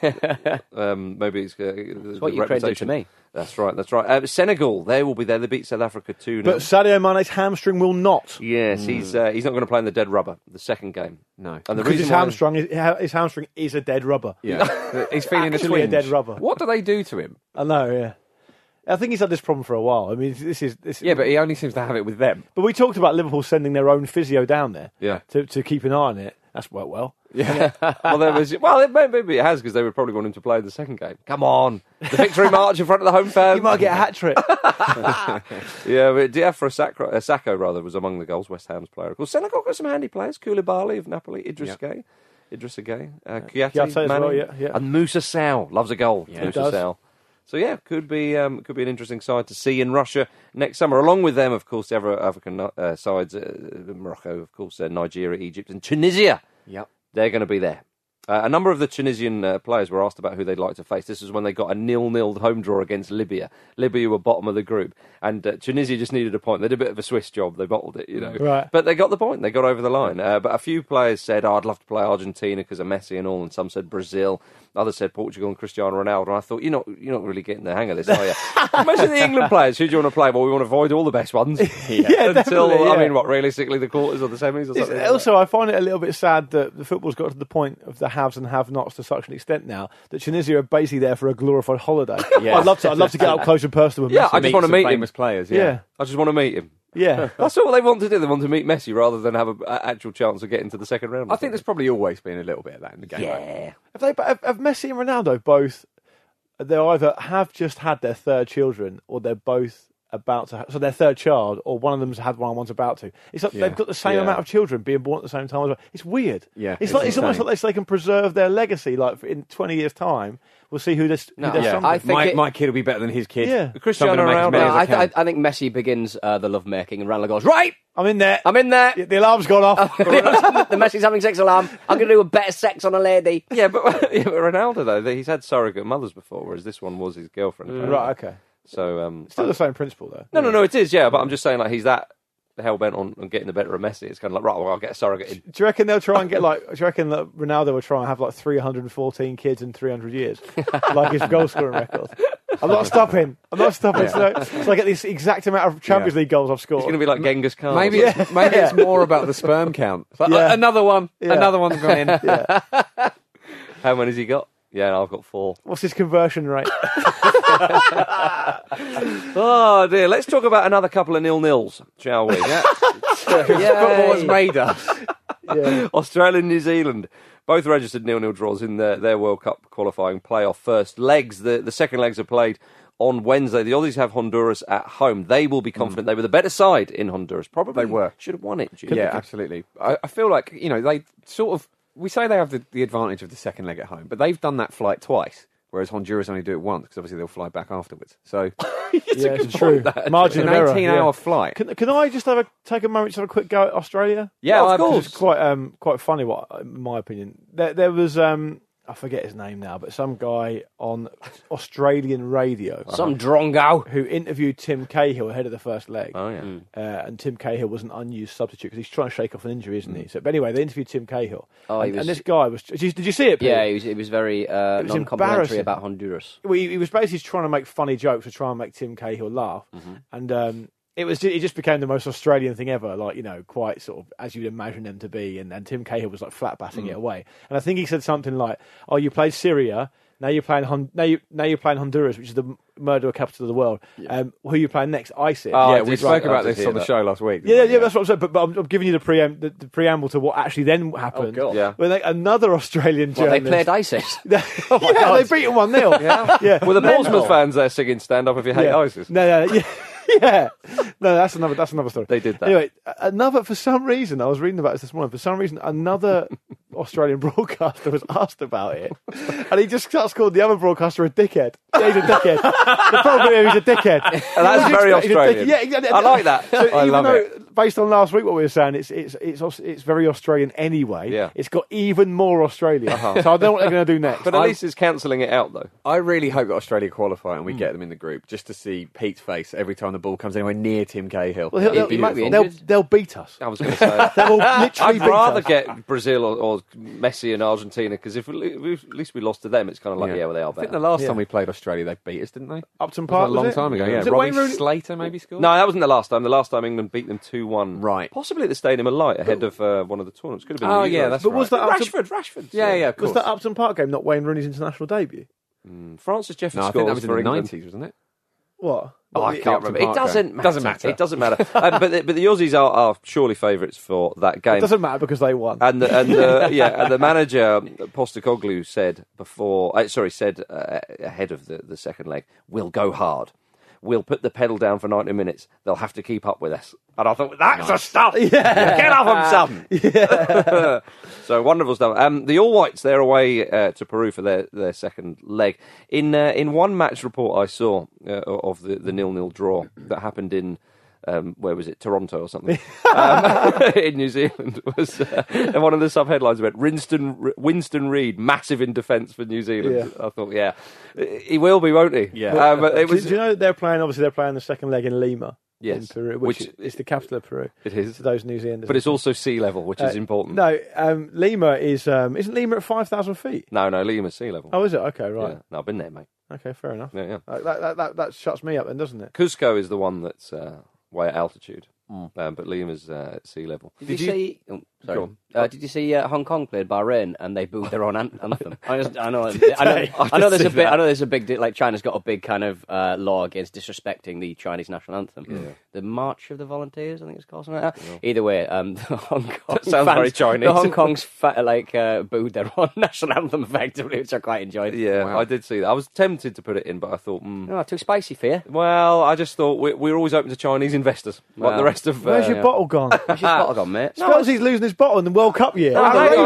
maybe it's what Ukraine did to me. That's right. Senegal, they will be there. They beat South Africa 2-0. But Sadio Mane's hamstring will not. Yes, he's not going to play in the dead rubber the second game. No, and because his hamstring is a dead rubber. Yeah, he's feeling actually a dead rubber. What do they do to him? I know. Yeah. I think he's had this problem for a while. I mean, this is. Yeah, but he only seems to have it with them. But we talked about Liverpool sending their own physio down there. Yeah. To keep an eye on it. That's worked well. Yeah. Maybe it has because they would probably want him to play the second game. Come on, the victory march in front of the home fans. You might get a hat trick. Yeah, but Diafra Sakho rather was among the goals. West Ham's player. Of course, Senegal got some handy players. Koulibaly of Napoli, Idrissa Gueye, Kouyaté, Mane, and Moussa Sow loves a goal. Yeah, Moussa Sow. So yeah, could be an interesting side to see in Russia next summer. Along with them, of course, the other African sides, Morocco, of course, Nigeria, Egypt, and Tunisia. Yep, they're going to be there. A number of the Tunisian players were asked about who they'd like to face. This was when they got a 0-0 home draw against Libya. Libya were bottom of the group, and Tunisia just needed a point. They did a bit of a Swiss job. They bottled it, Right. But they got the point. They got over the line. But a few players said, I'd love to play Argentina because of Messi and all, and some said Brazil. Others said Portugal and Cristiano Ronaldo. And I thought, you're not really getting the hang of this, are you? Imagine the England players. Who do you want to play? Well, we want to avoid all the best ones. Until, I mean, realistically, the quarters or the semis or something. Also, I find it a little bit sad that the football's got to the point of the haves and have-nots to such an extent now that Tunisia are basically there for a glorified holiday. Yeah. I'd love to get up close and personal with Messi. I just want to meet famous players. Yeah, I just want to meet him. Yeah. That's all they want to do. They want to meet Messi rather than have an actual chance of getting to the second round. I think there's probably always been a little bit of that in the game. Yeah. Have Messi and Ronaldo both? They either have just had their third children, or they're both about to. So their third child, or one of them's had one and one's about to. It's like they've got the same amount of children being born at the same time as well. It's weird. Yeah, it's almost like they can preserve their legacy. Like in 20 years' time, we'll see who their son. I think my kid will be better than his kid. Yeah. Cristiano Ronaldo. I think Messi begins the lovemaking, and Ronaldo goes, right, I'm in there. The alarm's gone off. the Messi's having sex alarm. I'm going to do a better sex on a lady. Yeah, but Ronaldo though, he's had surrogate mothers before, whereas this one was his girlfriend. Right. Okay. So still the same principle though. No, it is. Yeah, but I'm just saying, like, he's that hell bent on getting the better of Messi. It's kind of like, right, well, I'll get a surrogate in. Do you reckon they'll try and get like? Do you reckon that Ronaldo will try and have like 314 kids in 300 years, like his goal scoring record? I'm not stopping. Yeah. So I get this exact amount of Champions League goals I've scored. It's going to be like Genghis Khan. Maybe it's more about the sperm count. But another one. Yeah. Another one's gone in. Yeah. How many has he got? Yeah, I've got 4. What's his conversion rate? Oh dear. Let's talk about another couple of 0-0s, shall we? Yeah. Football's made us. Yeah. Australia and New Zealand both registered 0-0 draws in their World Cup qualifying playoff first legs. The second legs are played on Wednesday. The Aussies have Honduras at home. They will be confident they were the better side in Honduras. Probably they were. Should have won it. Yeah, absolutely. I feel like, they sort of... We say they have the advantage of the second leg at home, but they've done that flight twice, whereas Honduras only do it once, because obviously they'll fly back afterwards. So it's true. Margin of error. An 18-hour flight. Can I just take a moment to have a quick go at Australia? Yeah, of course. It's quite funny, in my opinion. There was... I forget his name now, but some guy on Australian radio. Some drongo. Who interviewed Tim Cahill ahead of the first leg. Oh, yeah. And Tim Cahill was an unused substitute because he's trying to shake off an injury, isn't he? So, but anyway, they interviewed Tim Cahill. And this guy was... Did you see it, Pete? Yeah, it was very non-complimentary about Honduras. Well, he was basically trying to make funny jokes to try and make Tim Cahill laugh. And... It just became the most Australian thing ever, quite sort of as you'd imagine them to be. And Tim Cahill was like flat batting it away. And I think he said something like, "Oh, you played Syria, now you're playing Honduras, which is the murder capital of the world. Yeah. Who are you playing next? ISIS." Oh, yeah, we spoke about this on the show last week. Yeah, that's what I'm saying. But I'm giving you the preamble to what actually then happened. Oh, God. Yeah. When another Australian journalist... They played ISIS. They beat them 1-0. Yeah. Were the Portsmouth fans there singing "Stand Up If You Hate ISIS"? No. Yeah, no, that's another story. They did that. Anyway, for some reason, I was reading about this morning. For some reason, another Australian broadcaster was asked about it, and he just starts calling the other broadcaster a dickhead. Yeah, he's a dickhead. The problem is he's a dickhead. And that's very Australian. Yeah, I like that. So I love it. Based on last week, what we were saying, it's very Australian anyway. Yeah. It's got even more Australian. So I don't know what they're going to do next. But at least it's cancelling it out, though. I really hope that Australia qualify and we get them in the group, just to see Pete's face every time the ball comes anywhere near Tim Cahill. Well, they'll beat us. I was going to say. They'll literally I'd rather get Brazil or Messi and Argentina, because if at least we lost to them, it's kind of like, well, they are better. I think the last time we played Australia, they beat us, didn't they? Upton Park, a long time ago. Yeah, Robbie Slater maybe scored. No, that wasn't the last time. The last time England beat them 2-1. Right. Possibly at the Stadium of Light ahead of one of the tournaments. Could have been. Oh yeah, that's right. Was that Rashford? Yeah, of course. Was that Upton Park game not Wayne Rooney's international debut? Francis Jeffers I think that was in the 90s, wasn't it? What? Oh, I can't remember. It doesn't matter. It doesn't matter. But the Aussies are surely favourites for that game. It doesn't matter because they won. And the manager Postecoglou said ahead of the second leg, "We'll go hard. We'll put the pedal down for 90 minutes. They'll have to keep up with us." And I thought, that's the stuff. Yeah. Get off them, son. Yeah. So wonderful stuff. The All Whites, they're away to Peru for their second leg. In one match report I saw of the 0-0 draw that happened in, where was it, Toronto or something, in New Zealand, was one of the sub-headlines about Winston Reid, massive in defence for New Zealand. Yeah. I thought, he will be, won't he? Yeah. But do you know they're playing the second leg in Lima? Yes. In Peru, which is the capital of Peru. It is. To those New Zealanders. But it's also sea level, which is important. No, Lima is... isn't Lima at 5,000 feet? No, Lima's sea level. Oh, is it? Okay, right. Yeah. No, I've been there, mate. Okay, fair enough. Yeah. That shuts me up then, doesn't it? Cusco is the one that's way at altitude. but Lima's at sea level. Did you see? Oh, sorry. Did you see Hong Kong played Bahrain and they booed their own anthem? I know there's a big like China's got a big kind of law against disrespecting the Chinese national anthem. Yeah. The March of the Volunteers, I think it's called something like that. Yeah. Either way, the Hong Kong sounds very Chinese. The Hong Kong's booed their own national anthem effectively, which I quite enjoyed. Yeah, wow. I did see that. I was tempted to put it in, but I thought, no, too spicy for you. Well, I just thought we're always open to Chinese investors, like the rest of. Where's your bottle gone? Where's your bottle gone, mate? Spelsy's losing his bottle in the World Cup year.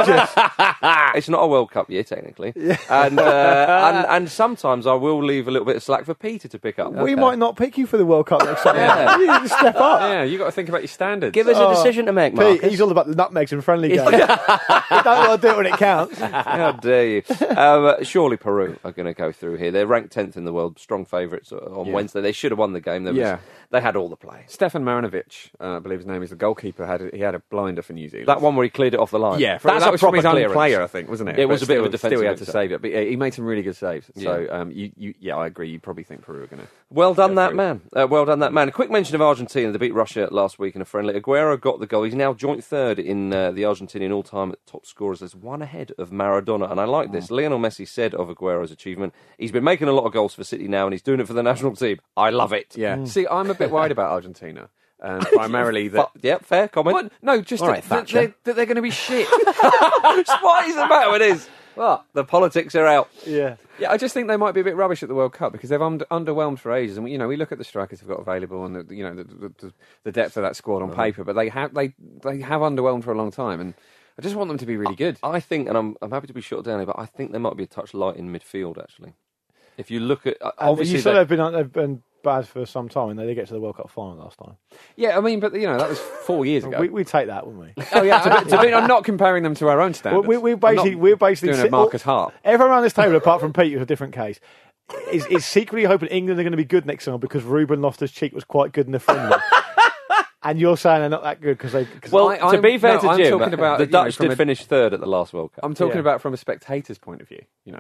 It's not a World Cup year, technically. Yeah. And sometimes I will leave a little bit of slack for Peter to pick up. We might not pick you for the World Cup next time. Yeah. You need to step up. Yeah, you got to think about your standards. Give us a decision to make, Marcus. Pete, he's all about the nutmegs and friendly games. You don't want to do it when it counts. How dare you? Surely Peru are going to go through here. They're ranked 10th in the world, strong favourites on Wednesday. They should have won the game. They had all the play. Stefan Marinovic, I believe his name is, the goalkeeper, had a blinder for New Zealand. That one where he cleared it off the line. Yeah, that was from his own player, I think, wasn't it? It was a bit of a defensive. Still, he had to save it, but he made some really good saves. So, I agree. You probably think Peru are going to. Well done, that man. Well done, that man. A quick mention of Argentina. They beat Russia last week in a friendly. Aguero got the goal. He's now joint third in the Argentinian all-time top scorers. There's one ahead of Maradona, and I like this. Lionel Messi said of Aguero's achievement, he's been making a lot of goals for City now, and he's doing it for the national team. I love it. Yeah. See, I'm a bit worried about Argentina. Primarily that. Yeah, fair comment. What? No, just that they're going to be shit. What is the matter with this? What? The politics are out. Yeah. Yeah, I just think they might be a bit rubbish at the World Cup because they've underwhelmed for ages. And we look at the strikers they've got available and the depth of that squad on paper, but they have underwhelmed for a long time. And I just want them to be really good. I think, and I'm happy to be shut down here, but I think they might be a touch light in midfield actually. If you look at, obviously, you said they've been bad for some time, and they did get to the World Cup final last time. Yeah, I mean, but that was 4 years ago. We'd take that, wouldn't we? Oh yeah, I'm not comparing them to our own standards. We're basically doing a Marcus Hart. Everyone around this table, apart from Pete, who's a different case, is secretly hoping England are going to be good next summer because Ruben Loftus-Cheek was quite good in the friendly. And you're saying they're not that good because they. To be fair to Jim, the Dutch did finish third at the last World Cup. I'm talking about from a spectator's point of view.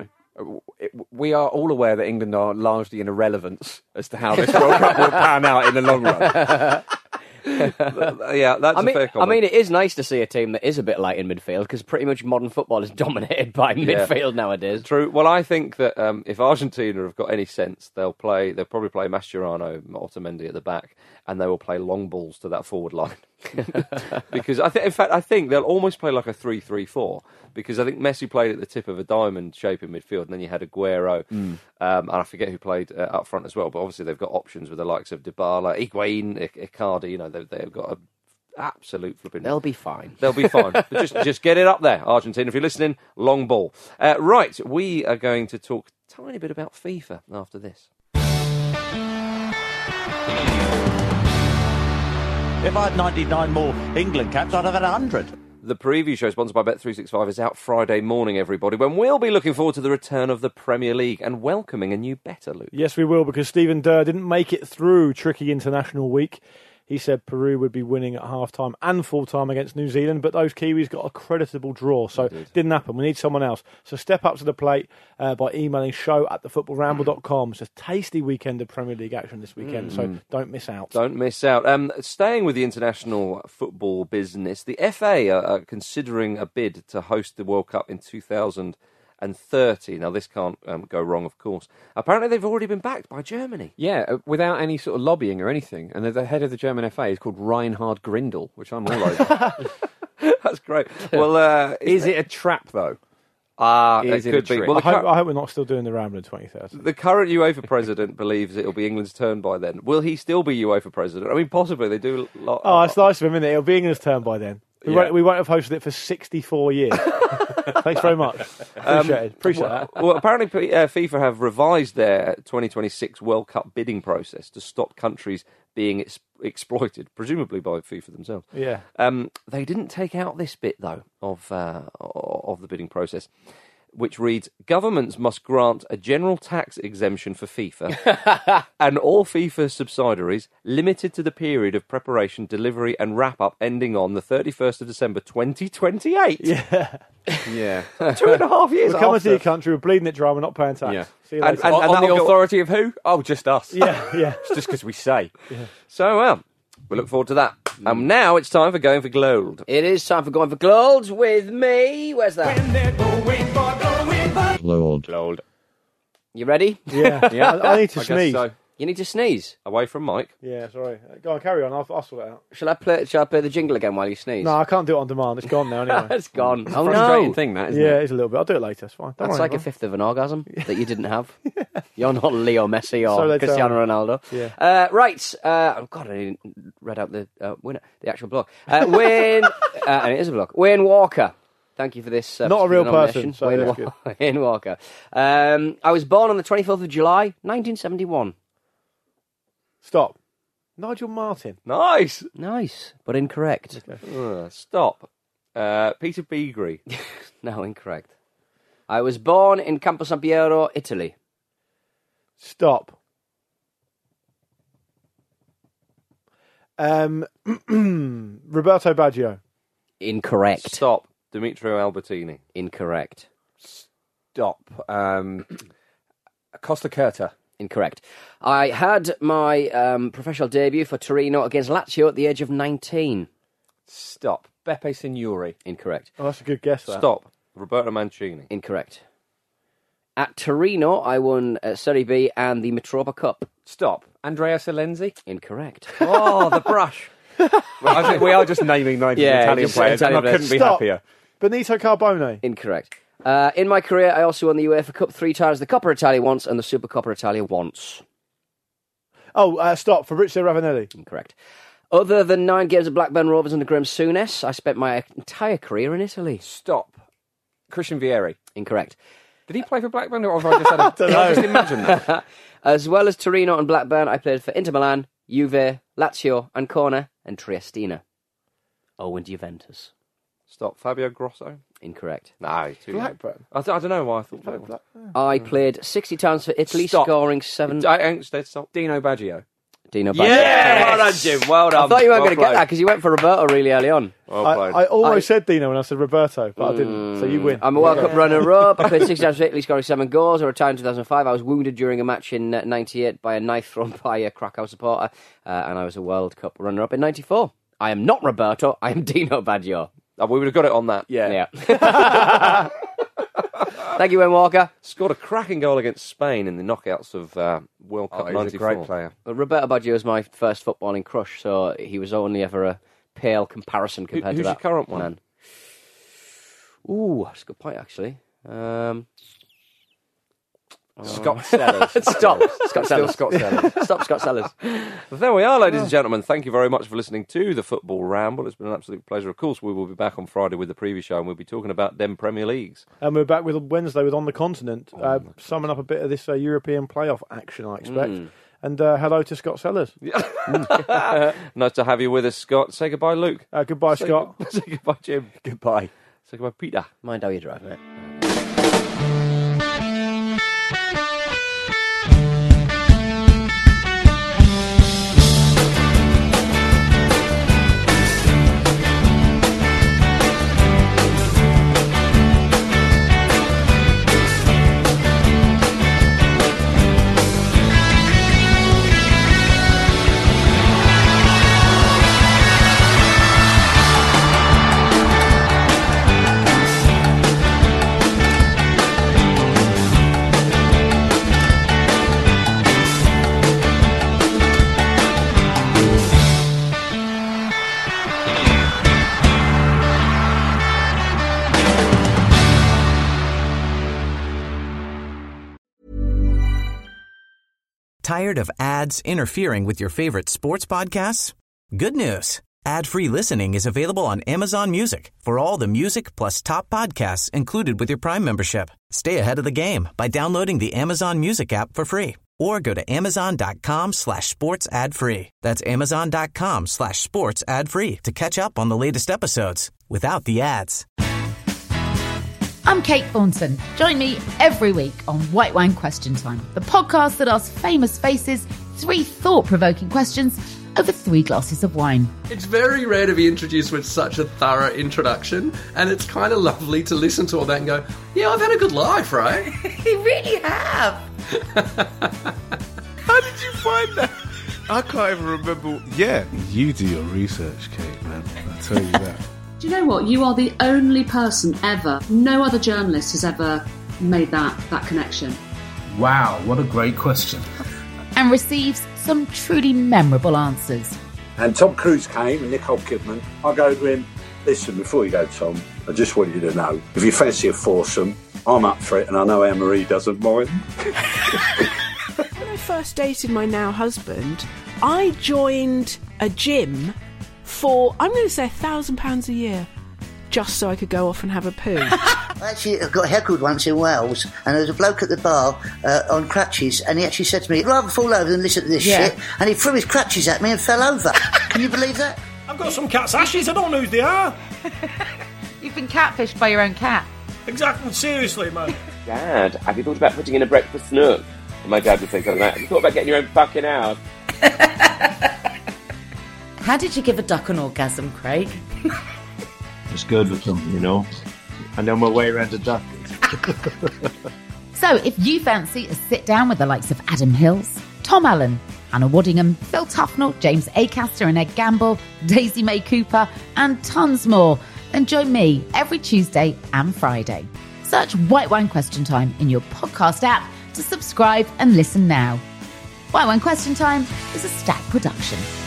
We are all aware that England are largely in irrelevance as to how this World Cup will pan out in the long run. Yeah, that's a fair comment. I mean, it is nice to see a team that is a bit light in midfield because pretty much modern football is dominated by midfield nowadays. True. Well, I think that if Argentina have got any sense, they'll probably play Mascherano, Otamendi at the back, and they will play long balls to that forward line. Because I think they'll almost play like a 3-3-4 because I think Messi played at the tip of a diamond shape in midfield, and then you had Aguero, and I forget who played up front as well. But obviously they've got options with the likes of Dybala, Higuain, Icardi. They've got an absolute flipping. They'll be fine. They'll be fine. But just get it up there, Argentina. If you're listening, long ball. Right, we are going to talk a tiny bit about FIFA after this. If I had 99 more England caps, I'd have had 100. The preview show, sponsored by Bet365, is out Friday morning, everybody, when we'll be looking forward to the return of the Premier League and welcoming a new bettor, Luke. Yes, we will, because Stephen Durr didn't make it through tricky international week. He said Peru would be winning at half-time and full-time against New Zealand, but those Kiwis got a creditable draw, so it didn't happen. We need someone else. So step up to the plate by emailing show@thefootballramble.com. It's a tasty weekend of Premier League action this weekend, so don't miss out. Don't miss out. Staying with the international football business, the FA are considering a bid to host the World Cup in 2030. Now, this can't go wrong, of course. Apparently, they've already been backed by Germany. Yeah, without any sort of lobbying or anything. And the head of the German FA is called Reinhard Grindel, which I'm all over. That's great. Well, is it a trap, though? It could be. Well, I hope we're not still doing the Ramble in 2030. The current UEFA president believes it'll be England's turn by then. Will he still be UEFA president? I mean, possibly. They do a lot. Oh, it's nice of him, isn't it? It'll be England's turn by then. We won't have hosted it for 64 years. Thanks very much. Appreciate that. Well, apparently FIFA have revised their 2026 World Cup bidding process to stop countries being exploited, presumably by FIFA themselves. Yeah. They didn't take out this bit, though, of the bidding process, which reads, governments must grant a general tax exemption for FIFA and all FIFA subsidiaries limited to the period of preparation, delivery and wrap-up ending on the 31st of December 2028. Yeah. Yeah. 2.5 years We're coming to your country, we're bleeding it dry, we're not paying tax. Yeah. See you later. And on the authority of who? Oh, just us. Yeah. It's just because we say. Yeah. So, we look forward to that. And now it's time for Going for Gold. It is time for Going for Gold with me. Where's that? Gold. You ready? Yeah. I need to sneeze. So. You need to sneeze. Away from Mike. Yeah, sorry. Go on, carry on. I'll sort it out. Shall I play the jingle again while you sneeze? No, I can't do it on demand. It's gone now anyway. It's gone. It's oh, a frustrating no. thing, that, isn't it? Yeah, it's a little bit. I'll do it later. It's fine. That's like a fifth of an orgasm that you didn't have. You're not Leo Messi So or they Cristiano tell me. Ronaldo. Yeah. Right. Oh, God, I didn't read out the winner, the actual blog. Wayne, and it is a blog. Wayne Walker. Thank you for this. Not a real person, so Wayne, that's good. Wayne Walker. I was born on the 24th of July, 1971. Stop. Nigel Martin. Nice. Nice, but incorrect. Stop. Peter Beagrie. No, incorrect. I was born in Campo San Piero, Italy. Stop. Roberto Baggio. Incorrect. Stop. Demetrio Albertini. Incorrect. Stop. Costa Curta. Incorrect. I had my professional debut for Torino against Lazio at the age of 19. Stop. Beppe Signori. Incorrect. Oh, that's a good guess, that. Stop. Roberto Mancini. Incorrect. At Torino, I won Serie B and the Mitropa Cup. Stop. Andrea Silenzi. Incorrect. Oh, the brush. I think we are just naming 90s Italian players, and I couldn't be happier. Benito Carbone. Incorrect. In my career, I also won the UEFA Cup 3 times, the Coppa Italia once, and the Supercoppa Italia once. Oh, stop. Fabrizio Ravanelli. Incorrect. Other than 9 games of Blackburn Rovers under Graham Souness, I spent my entire career in Italy. Stop. Christian Vieri. Incorrect. Did he play for Blackburn, or have I just had a... I just imagine that? As well as Torino and Blackburn, I played for Inter Milan, Juve, Lazio, Ancona, and Triestina. Oh, and Juventus. Stop. Fabio Grosso. Incorrect. No, too Blackburn. I don't know why I thought Blackburn. I played 60 times for Italy, Stop. scoring 7... Stop. Dino Baggio. Dino Baggio. Yeah! Well done, Jim. Well done. I thought you weren't Well going to get played. that because you went for Roberto really early on. Well played. I almost said Dino when I said Roberto, but I didn't. So you win. I'm a World Cup runner-up. I played 60 times for Italy, scoring 7 goals. I retired in 2005. I was wounded during a match in 98 by a knife thrown by a Krakow supporter. And I was a World Cup runner-up in 94. I am not Roberto. I am Dino Baggio. Oh, we would have got it on that. Yeah. Thank you, Wayne Walker. Scored a cracking goal against Spain in the knockouts of World Cup 94. He's a great player. Well, Roberto Baggio was my first footballing crush, so he was only ever a pale comparison compared to who's that. your current one? Man. Ooh, that's a good point, actually. Scott Sellers. Stop. Scott Sellers. Scott Sellers. Stop, Scott Sellers. Well, there we are, ladies and gentlemen. Thank you very much for listening to the Football Ramble. It's been an absolute pleasure. Of course, we will be back on Friday with the preview show, and we'll be talking about them Premier Leagues. And we're back with Wednesday with On the Continent, summing up a bit of this European playoff action, I expect. And hello to Scott Sellers. Nice to have you with us, Scott. Say goodbye, Luke. Goodbye, Scott. Say goodbye, Jim. Goodbye. Say goodbye, Peter. Mind how you drive, mate. Tired of ads interfering with your favorite sports podcasts? Good news. Ad-free listening is available on Amazon Music for all the music plus top podcasts included with your Prime membership. Stay ahead of the game by downloading the Amazon Music app for free or go to amazon.com/sports ad free. That's amazon.com/sports ad free to catch up on the latest episodes without the ads. I'm Kate Thornton. Join me every week on White Wine Question Time, the podcast that asks famous faces 3 thought-provoking questions over 3 glasses of wine. It's very rare to be introduced with such a thorough introduction, and it's kind of lovely to listen to all that and go, yeah, I've had a good life, right? You really have. How did you find that? I can't even remember. Yeah, you do your research, Kate, man. I'll tell you that. Do you know what? You are the only person ever, no other journalist has ever made that connection. Wow, what a great question. And receives some truly memorable answers. And Tom Cruise came and Nicole Kidman. I go to him, listen, before you go, Tom, I just want you to know, if you fancy a foursome, I'm up for it, and I know Anne-Marie doesn't mind. When I first dated my now husband, I joined a gym for, I'm going to say £1,000 a year, just so I could go off and have a poo. I actually got heckled once in Wales, and there was a bloke at the bar on crutches, and he actually said to me, "I'd rather fall over than listen to this shit," and he threw his crutches at me and fell over. Can you believe that? I've got some cat's ashes, I don't know who they are. You've been catfished by your own cat. Exactly, seriously, man. Dad, have you thought about putting in a breakfast nook? And my dad would say something like, have you thought about getting your own fucking house? How did you give a duck an orgasm, Craig? Just good with them, you know. I know my way around a duck. So if you fancy a sit down with the likes of Adam Hills, Tom Allen, Hannah Waddingham, Phil Tufnell, James Acaster and Ed Gamble, Daisy May Cooper, and tons more, then join me every Tuesday and Friday. Search White Wine Question Time in your podcast app to subscribe and listen now. White Wine Question Time is a Stack production.